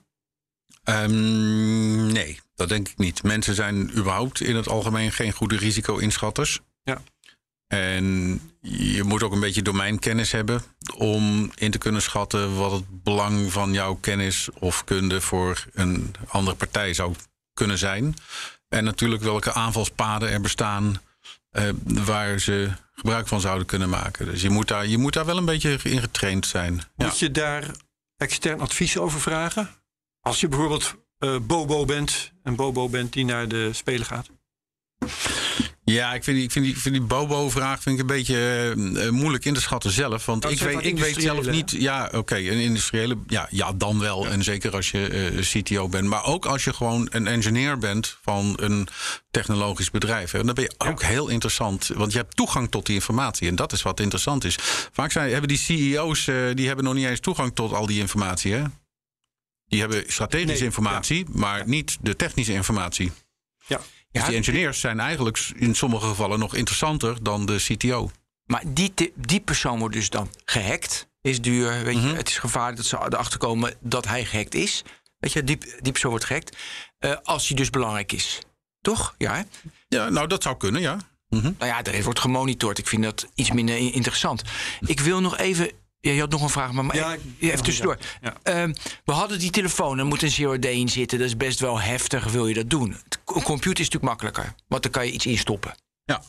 Um, nee, dat denk ik niet. Mensen zijn überhaupt in het algemeen geen goede risico-inschatters. Ja. En je moet ook een beetje domeinkennis hebben om in te kunnen schatten wat het belang van jouw kennis of kunde voor een andere partij zou kunnen zijn. En natuurlijk welke aanvalspaden er bestaan uh, waar ze gebruik van zouden kunnen maken. Dus je moet daar, je moet daar wel een beetje in getraind zijn. Moet ja. je daar extern advies over vragen? Als je bijvoorbeeld uh, Bobo bent, een Bobo bent die naar de Spelen gaat. Ja, ik vind die, ik vind die, ik vind die Bobo-vraag vind ik een beetje uh, moeilijk in te schatten zelf. Want ik weet, ik weet zelf niet. Ja, oké, okay, een industriële. Ja, ja dan wel. Ja. En zeker als je uh, C T O bent. Maar ook als je gewoon een engineer bent van een technologisch bedrijf. Hè, dan ben je ook ja. heel interessant. Want je hebt toegang tot die informatie. En dat is wat interessant is. Vaak zijn, hebben die C E O's uh, die hebben nog niet eens toegang tot al die informatie. Hè? Die hebben strategische Nee, informatie, ja. maar niet de technische informatie. Ja. Dus Ja, die engineers zijn eigenlijk in sommige gevallen nog interessanter dan de C T O. Maar die, ti- die persoon wordt dus dan gehackt. Is duur, weet je. Mhm. Het is gevaarlijk dat ze erachter komen dat hij gehackt is. Weet je, die, die persoon wordt gehackt. Uh, als hij dus belangrijk is. Toch? Ja, hè? Ja, nou dat zou kunnen, ja. Mhm. Nou ja, er wordt gemonitord. Ik vind dat iets minder i- interessant. Ik wil nog even... Ja, je had nog een vraag, maar, maar Ja, ik- ik- even tussendoor. ja. Ehm, we hadden die telefoon, er moet een zero day in zitten. Dat is best wel heftig, wil je dat doen. Een computer is natuurlijk makkelijker, want dan kan je iets instoppen. Ja.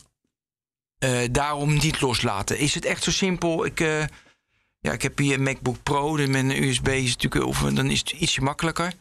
Uh, daarom niet loslaten. Is het echt zo simpel? Ik, uh, ja, ik heb hier een MacBook Pro, met een U S B is het natuurlijk, of dan is het ietsje makkelijker.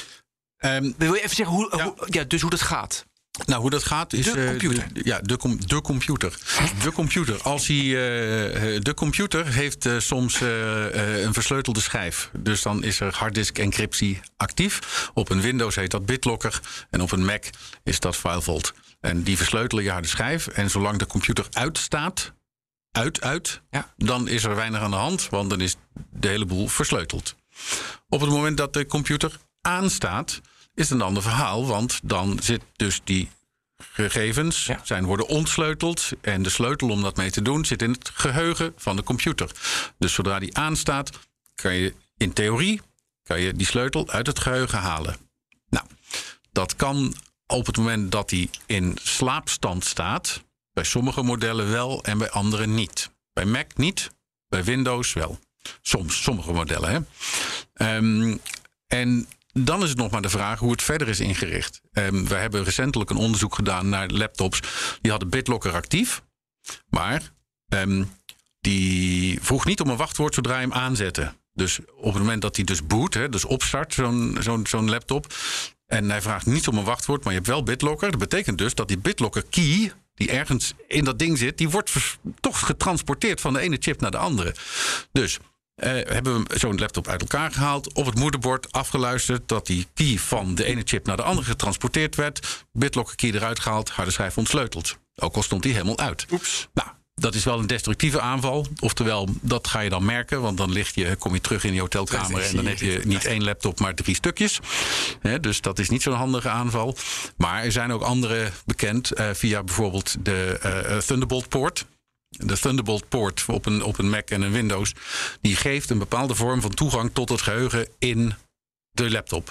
Um, Wil je even zeggen hoe, ja. hoe, ja, dus hoe dat gaat? Nou, hoe dat gaat is... De eh, computer. de- ja, de, com- de computer. De computer. Als hij, eh, de computer heeft eh, soms eh, eh, een versleutelde schijf. Dus dan is er harddisk encryptie actief. Op een Windows heet dat BitLocker. En op een Mac is dat FileVault. En die versleutelen je harde schijf. En zolang de computer uitstaat, uit, uit, Ja. dan is er weinig aan de hand. Want dan is de hele boel versleuteld. Op het moment dat de computer aanstaat, is het een ander verhaal. Want dan zit dus die gegevens Ja. zijn worden ontsleuteld. En de sleutel om dat mee te doen zit in het geheugen van de computer. Dus zodra die aanstaat, kan je in theorie kan je die sleutel uit het geheugen halen. Nou, dat kan op het moment dat die in slaapstand staat. Bij sommige modellen wel en bij andere niet. Bij Mac niet, bij Windows wel. Soms, sommige modellen. Hè. Um, en dan is het nog maar de vraag hoe het verder is ingericht. Um, we hebben recentelijk een onderzoek gedaan naar laptops. Die hadden BitLocker actief. Maar um, die vroeg niet om een wachtwoord zodra je hem aanzette. Dus op het moment dat hij dus boot, hè, dus opstart, zo'n, zo'n, zo'n laptop. En hij vraagt niet om een wachtwoord, maar je hebt wel BitLocker. Dat betekent dus dat die BitLocker key, die ergens in dat ding zit, die wordt vers- toch getransporteerd van de ene chip naar de andere. Dus Uh, hebben we zo'n laptop uit elkaar gehaald, op het moederbord afgeluisterd dat die key van de ene chip naar de andere getransporteerd werd. BitLocker key eruit gehaald, harde schijf ontsleuteld. Ook al stond die helemaal uit. Oeps. Nou, dat is wel een destructieve aanval. Oftewel, dat ga je dan merken, want dan lig je, kom je terug in je hotelkamer en dan heb je niet één laptop, maar drie stukjes. He, dus dat is niet zo'n handige aanval. Maar er zijn ook andere bekend uh, via bijvoorbeeld de uh, Thunderbolt poort. De Thunderbolt poort op een, op een Mac en een Windows, die geeft een bepaalde vorm van toegang tot het geheugen in de laptop.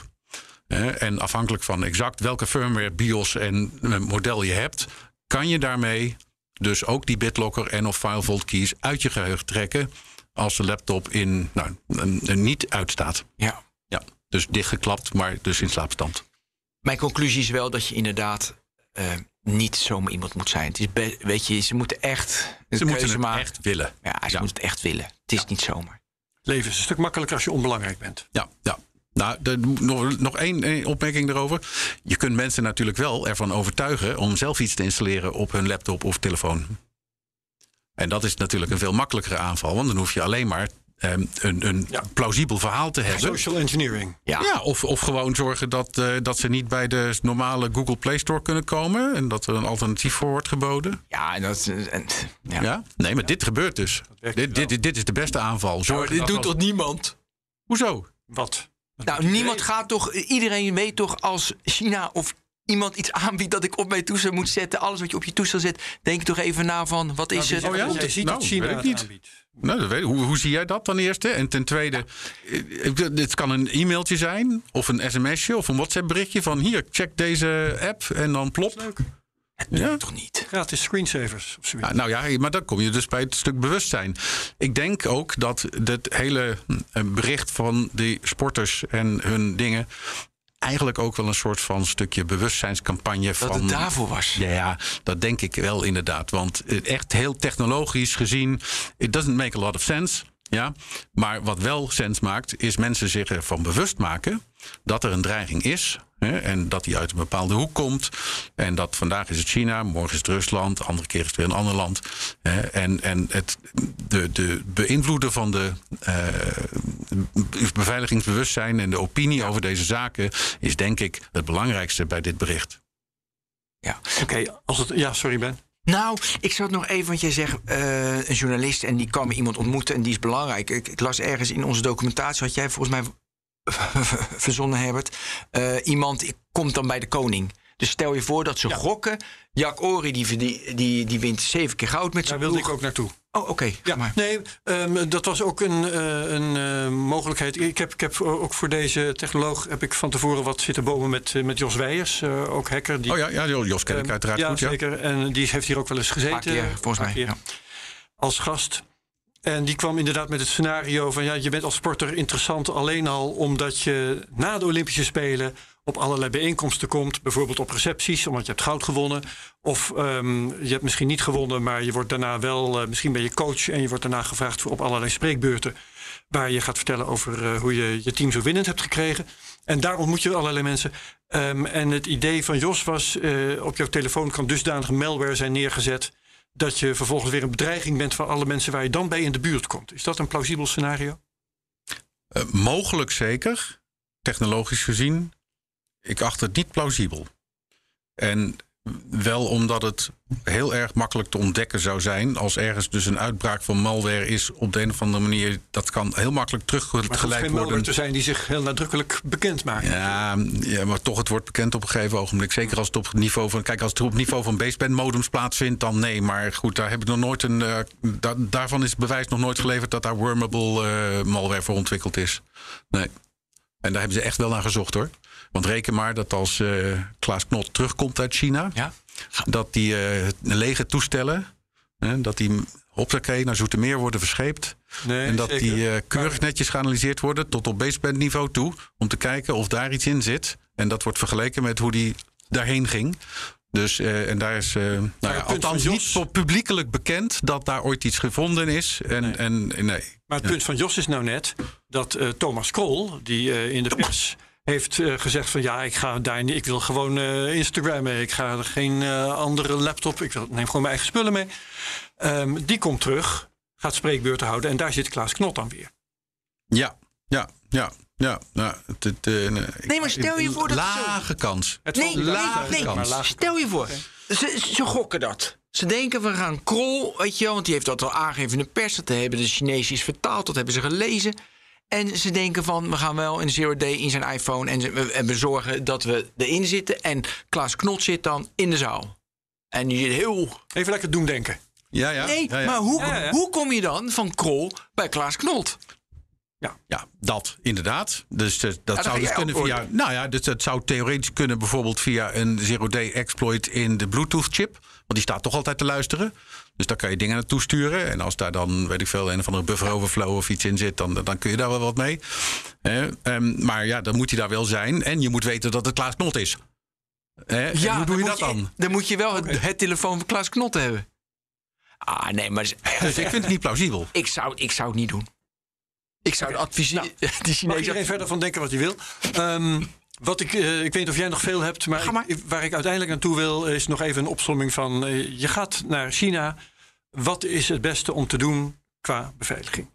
En afhankelijk van exact welke firmware, BIOS en model je hebt, kan je daarmee dus ook die BitLocker en of FileVault keys uit je geheugen trekken als de laptop in, nou, een, een niet uitstaat. Ja. Ja, dus dichtgeklapt, maar dus in slaapstand. Mijn conclusie is wel dat je inderdaad uh, niet zomaar iemand moet zijn. Het is be- weet je, ze moeten echt een Ze moeten het maken. echt willen. Ja, ze Ja. moeten het echt willen. Het is niet zomaar. Leven is een stuk makkelijker als je onbelangrijk bent. Ja, ja. Nou, de, nog, nog één, één opmerking daarover. Je kunt mensen natuurlijk wel ervan overtuigen om zelf iets te installeren op hun laptop of telefoon. En dat is natuurlijk een veel makkelijkere aanval, want dan hoef je alleen maar um, een, een Ja. plausibel verhaal te hebben. Social engineering. Ja. Ja, of, of gewoon zorgen dat, uh, dat ze niet bij de normale Google Play Store kunnen komen en dat er een alternatief voor wordt geboden. Ja, en dat, en, ja. Ja? Nee, maar dit gebeurt dus. werkt Dit, wel. dit, dit is de beste aanval. Zorg dit dat doet als- toch niemand? Hoezo? Wat? Nou, niemand gaat toch... Iedereen weet toch als China of iemand iets aanbiedt dat ik op mijn toestel moet zetten, alles wat je op je toestel zet, denk je toch even na van, wat is het? Oh ja? Jij ziet Nou, dat China weet ik het niet. aanbiedt. Nou, dat weet ik. Hoe, hoe zie jij dat dan eerste? En ten tweede, eh, dit kan een e-mailtje zijn, of een sms'je, of een WhatsApp-berichtje van hier, check deze app en dan plop. Leuk. Het doet Ja. toch niet? Gratis screensavers of zoiets. Ja, nou ja, maar dan kom je dus bij het stuk bewustzijn. Ik denk ook dat dit hele eh, bericht van die sporters en hun dingen eigenlijk ook wel een soort van stukje bewustzijnscampagne Dat van. het daarvoor was. Ja, ja, dat denk ik wel inderdaad. Want echt heel technologisch gezien, it doesn't make a lot of sense. Ja, maar wat wel sens maakt, is mensen zich ervan bewust maken dat er een dreiging is. Hè, en dat die uit een bepaalde hoek komt. En dat vandaag is het China, morgen is het Rusland, andere keer is het weer een ander land. Hè, en en het, de, de beïnvloeden van de uh, beveiligingsbewustzijn en de opinie over deze zaken is denk ik het belangrijkste bij dit bericht. Ja. Oké, okay, als het. Ja, sorry Ben. Nou, ik zat nog even, want jij zegt uh, een journalist en die kan iemand ontmoeten en die is belangrijk. Ik, ik las ergens in onze documentatie, had jij volgens mij verzonnen, Herbert. Uh, iemand komt dan bij de koning. Dus stel je voor dat ze ja. gokken. Jack Ory die, die, die, die wint zeven keer goud met zijn Daar wilde ploeg. ik ook naartoe. Oh, oké. Okay. Ja, maar. Nee, um, dat was ook een, uh, een uh, mogelijkheid. Ik heb, ik heb ook voor deze technoloog heb ik van tevoren wat zitten bomen met, uh, met Jos Weijers, uh, ook hacker. Die, oh ja, ja Jos ken ik um, uiteraard ja, goed. Ja, zeker. En die heeft hier ook wel eens gezeten. Een paar keer, volgens mij. Keer, ja. Als gast. En die kwam inderdaad met het scenario van... ja, je bent als sporter interessant alleen al omdat je na de Olympische Spelen op allerlei bijeenkomsten komt. Bijvoorbeeld op recepties, omdat je hebt goud gewonnen. Of um, je hebt misschien niet gewonnen, maar je wordt daarna wel... Uh, misschien ben je coach en je wordt daarna gevraagd voor op allerlei spreekbeurten... waar je gaat vertellen over uh, hoe je je team zo winnend hebt gekregen. En daar ontmoet je allerlei mensen. Um, en het idee van Jos was... Uh, op jouw telefoon kan dusdanige malware zijn neergezet... dat je vervolgens weer een bedreiging bent voor alle mensen waar je dan bij in de buurt komt. Is dat een plausibel scenario? Uh, mogelijk zeker, technologisch gezien. Ik acht het niet plausibel. En wel omdat het heel erg makkelijk te ontdekken zou zijn... als ergens dus een uitbraak van malware is op de een of andere manier... dat kan heel makkelijk teruggeleid worden. Maar het hoeft geen malware te zijn die zich heel nadrukkelijk bekend maakt. Ja, ja, maar toch, het wordt bekend op een gegeven ogenblik. Zeker als het op het niveau van... Kijk, als het op het niveau van baseband modems plaatsvindt, dan nee. Maar goed, daar heb ik nog nooit een... Uh, da, daarvan is bewijs nog nooit geleverd dat daar wormable uh, malware voor ontwikkeld is. Nee. En daar hebben ze echt wel naar gezocht, hoor. Want reken maar dat als uh, Klaas Knot terugkomt uit China... Ja? dat die uh, lege toestellen... Hè, dat die hoppakee naar Zoetermeer worden verscheept... Nee, en dat zeker. die uh, keurig netjes geanalyseerd worden... tot op baseband niveau toe... om te kijken of daar iets in zit. En dat wordt vergeleken met hoe die daarheen ging... Dus, uh, en daar is uh, nou ja, althans Jos... niet publiekelijk bekend dat daar ooit iets gevonden is. En, nee. En, nee. Maar het ja. punt van Jos is nou net dat uh, Thomas Krol, die uh, in de pers heeft uh, gezegd van ja, ik ga daar niet, ik wil gewoon uh, Instagrammen, ik ga er geen uh, andere laptop, ik wil, neem gewoon mijn eigen spullen mee. Um, die komt terug, gaat spreekbeurten houden en daar zit Klaas Knot dan weer. Ja, ja, ja. Ja, nou, het, het, uh, nee, nee, maar stel je voor dat... Lage zo... kans. Het nee, nee, lage nee, kans. nee. Stel je voor. Okay. Ze, ze gokken dat. Ze denken, we gaan Krol, weet je wel... want die heeft dat al aangegeven in de pers. Dat hebben de Chinezen is vertaald, dat hebben ze gelezen. En ze denken van, we gaan wel een zero day in zijn iPhone... en, ze, en we zorgen dat we erin zitten. En Klaas Knot zit dan in de zaal. En die heel... Even lekker doen denken. Ja, ja. Nee, ja, ja. maar hoe, ja, ja. hoe kom je dan van Krol bij Klaas Knot? Ja. ja, dat inderdaad. Dus uh, dat ja, zou dus kunnen via. Nou ja, dus dat zou theoretisch kunnen bijvoorbeeld via een zero-day exploit in de Bluetooth-chip. Want die staat toch altijd te luisteren. Dus daar kan je dingen naartoe sturen. En als daar dan, weet ik veel, een of andere buffer overflow of iets in zit, dan, dan kun je daar wel wat mee. Eh, um, maar ja, dan moet hij daar wel zijn. En je moet weten dat het Klaas Knot is. Eh, ja, hoe doe je dat je, dan? Dan moet je wel het, okay. het telefoon van Klaas Knot hebben. Ah, nee, maar. Dus ik vind het niet plausibel. Ik zou, ik zou het niet doen. Ik zou okay. adviseren. Nou, die Chinezen... Mag iedereen verder van denken wat hij wil. Um, wat ik, uh, ik weet niet of jij nog veel hebt, maar, maar. Ik, waar ik uiteindelijk naartoe wil is nog even een opsomming van... Uh, je gaat naar China. Wat is het beste om te doen qua beveiliging?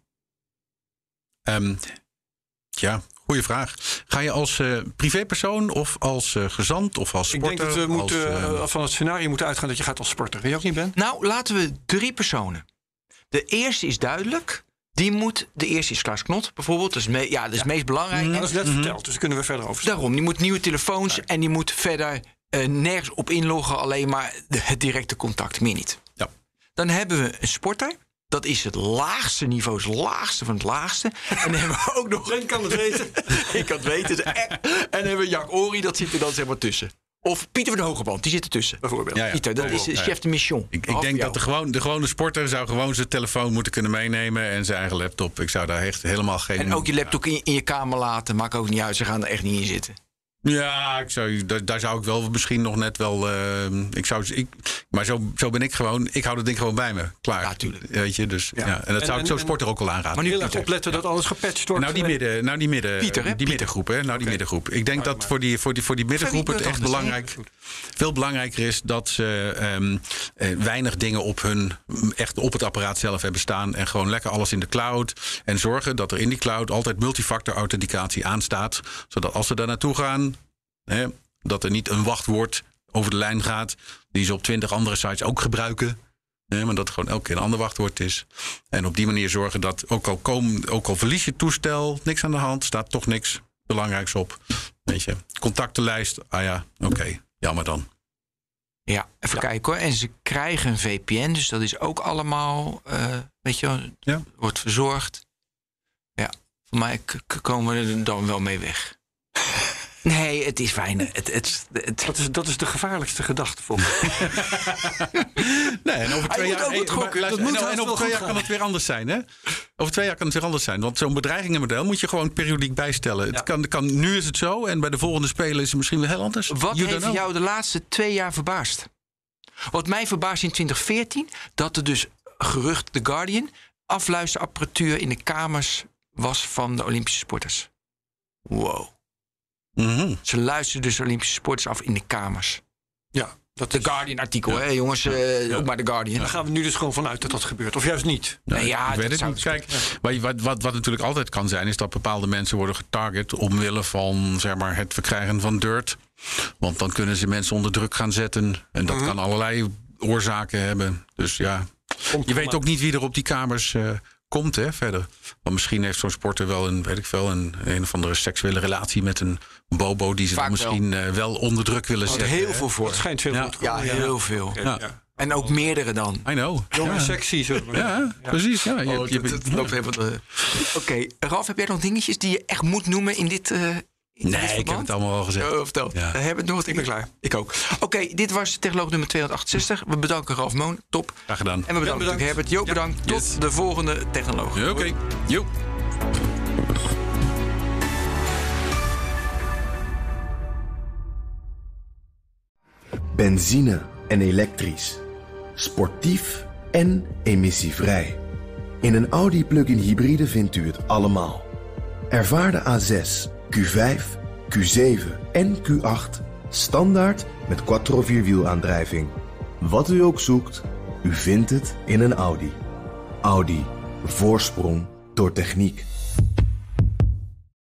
Um, ja, goede vraag. Ga je als uh, privépersoon of als uh, gezant of als sporter? Ik denk dat we als, moeten, uh, van het scenario moeten uitgaan dat je gaat als sporter. Weet je ook niet, Ben? Nou, laten we drie personen. De eerste is duidelijk... Die moet, de eerste is Klaas Knot bijvoorbeeld. Dat is, me, ja, dat is ja. het meest belangrijk. Mm, dat is net mm-hmm. verteld, dus daar kunnen we verder over staan. Daarom, die moet nieuwe telefoons... Ja. en die moet verder uh, nergens op inloggen... alleen maar de, het directe contact, meer niet. Ja. Dan hebben we een sporter. Dat is het laagste niveau, het laagste van het laagste. En dan hebben we ook nog... Ik kan het weten. Ik kan het weten. En dan hebben we Jack Ory, dat zit er dan zeg maar tussen. Of Pieter van de Hogeband, die zit ertussen. Bijvoorbeeld. Ja, ja. Pieter, dat is de chef de mission. Ik, ik denk dat de, gewoon, de gewone sporter zou gewoon zijn telefoon moeten kunnen meenemen... en zijn eigen laptop. Ik zou daar echt helemaal geen... En ook je laptop in, in je kamer laten, maakt ook niet uit. Ze gaan er echt niet in zitten. Ja, ik zou, daar, daar zou ik wel misschien nog net wel... Uh, ik zou, ik, maar zo, zo ben ik gewoon... Ik hou dat ding gewoon bij me. Klaar. Ja, tuurlijk. Weet je, dus, ja. Ja, en dat en, zou ik zo en, sporter ook al aanraden. Maar nu heel erg opletten ja. dat alles gepatcht wordt. Nou, die, midden, nou, die, midden, Pieter, hè? die middengroep, hè? Nou, die okay. middengroep. Ik denk oh, dat voor die, voor, die, voor die middengroep het echt belangrijk... veel belangrijker is dat ze um, uh, weinig dingen op hun... echt op het apparaat zelf hebben staan... en gewoon lekker alles in de cloud. En zorgen dat er in die cloud altijd multifactor authenticatie aanstaat. Zodat als ze daar naartoe gaan... Hè, dat er niet een wachtwoord over de lijn gaat... die ze op twintig andere sites ook gebruiken... Nee, maar dat het gewoon elke keer een ander wachtwoord is. En op die manier zorgen dat, ook al, kom, ook al verlies je het toestel... niks aan de hand, staat toch niks... belangrijks op. Weet je, contactenlijst, ah ja, oké, okay, jammer dan. Ja, even ja. kijken hoor. En ze krijgen een V P N, dus dat is ook allemaal, uh, weet je wel, ja. wordt verzorgd. Ja, voor mij k- k- komen we er dan wel mee weg. Nee, het is fijn. Het, het, het... Dat, is, dat is de gevaarlijkste gedachte voor me. nee, en over twee jaar, hey, maar, luister, en, en over twee jaar kan het weer anders zijn, hè? Over twee jaar kan het weer anders zijn. Want zo'n bedreigingenmodel moet je gewoon periodiek bijstellen. Ja. Het kan, kan, nu is het zo en bij de volgende spelen is het misschien weer heel anders. Wat you heeft jou de laatste twee jaar verbaasd? Wat mij verbaasde in twintig veertien, dat er dus gerucht The Guardian afluisterapparatuur in de kamers was van de Olympische sporters. Wow. Mm-hmm. Ze luisterden dus de Olympische sporters af in de kamers. Ja, dat de is... Guardian-artikel, ja. hè jongens? Uh, ja. Ook maar de Guardian. Daar gaan we nu dus gewoon vanuit dat dat gebeurt. Of juist niet. Nee, nee ja, ik weet het niet. Kijk, wat, wat, wat, wat natuurlijk altijd kan zijn, is dat bepaalde mensen worden getarget omwille van zeg maar, het verkrijgen van dirt. Want dan kunnen ze mensen onder druk gaan zetten. En dat mm-hmm. kan allerlei oorzaken hebben. Dus ja, Komt je weet maar. ook niet wie er op die kamers uh, komt, hè, verder. Want misschien heeft zo'n sporter wel een, weet ik veel, een, een of andere seksuele relatie met een bobo die ze dan misschien wel. Uh, wel onder druk willen zetten. Heel hè? veel voor. Het schijnt veel ja. voor te komen. Ja, heel veel. Ja. Ja. Ja. En ook meerdere dan. I know. Jong en ja. sexy, zullen we ja, ja, precies. Ja. Je, oh, je, dat, dat, dat loopt helemaal de... Oké, okay. Ralf, heb jij nog dingetjes die je echt moet noemen in dit uh, in Nee, dit ik heb het allemaal al gezegd. Oh, vertel. Ja. We hebben nog wat. Ik ben klaar. Ik ook. Oké, okay, dit was Technoloog nummer tweehonderdachtenzestig. We bedanken Ralf Moon. Top. Graag gedaan. En we bedanken ja, Herbert. Jo, bedankt. Ja. Tot yes. de volgende Technoloog. Ja, Oké. Okay. Jo. Benzine en elektrisch. Sportief en emissievrij. In een Audi plug-in hybride vindt u het allemaal. Ervaar de A zes, Q vijf, Q zeven en Q acht standaard met quattro vierwielaandrijving. Wat u ook zoekt, u vindt het in een Audi. Audi. Voorsprong door techniek.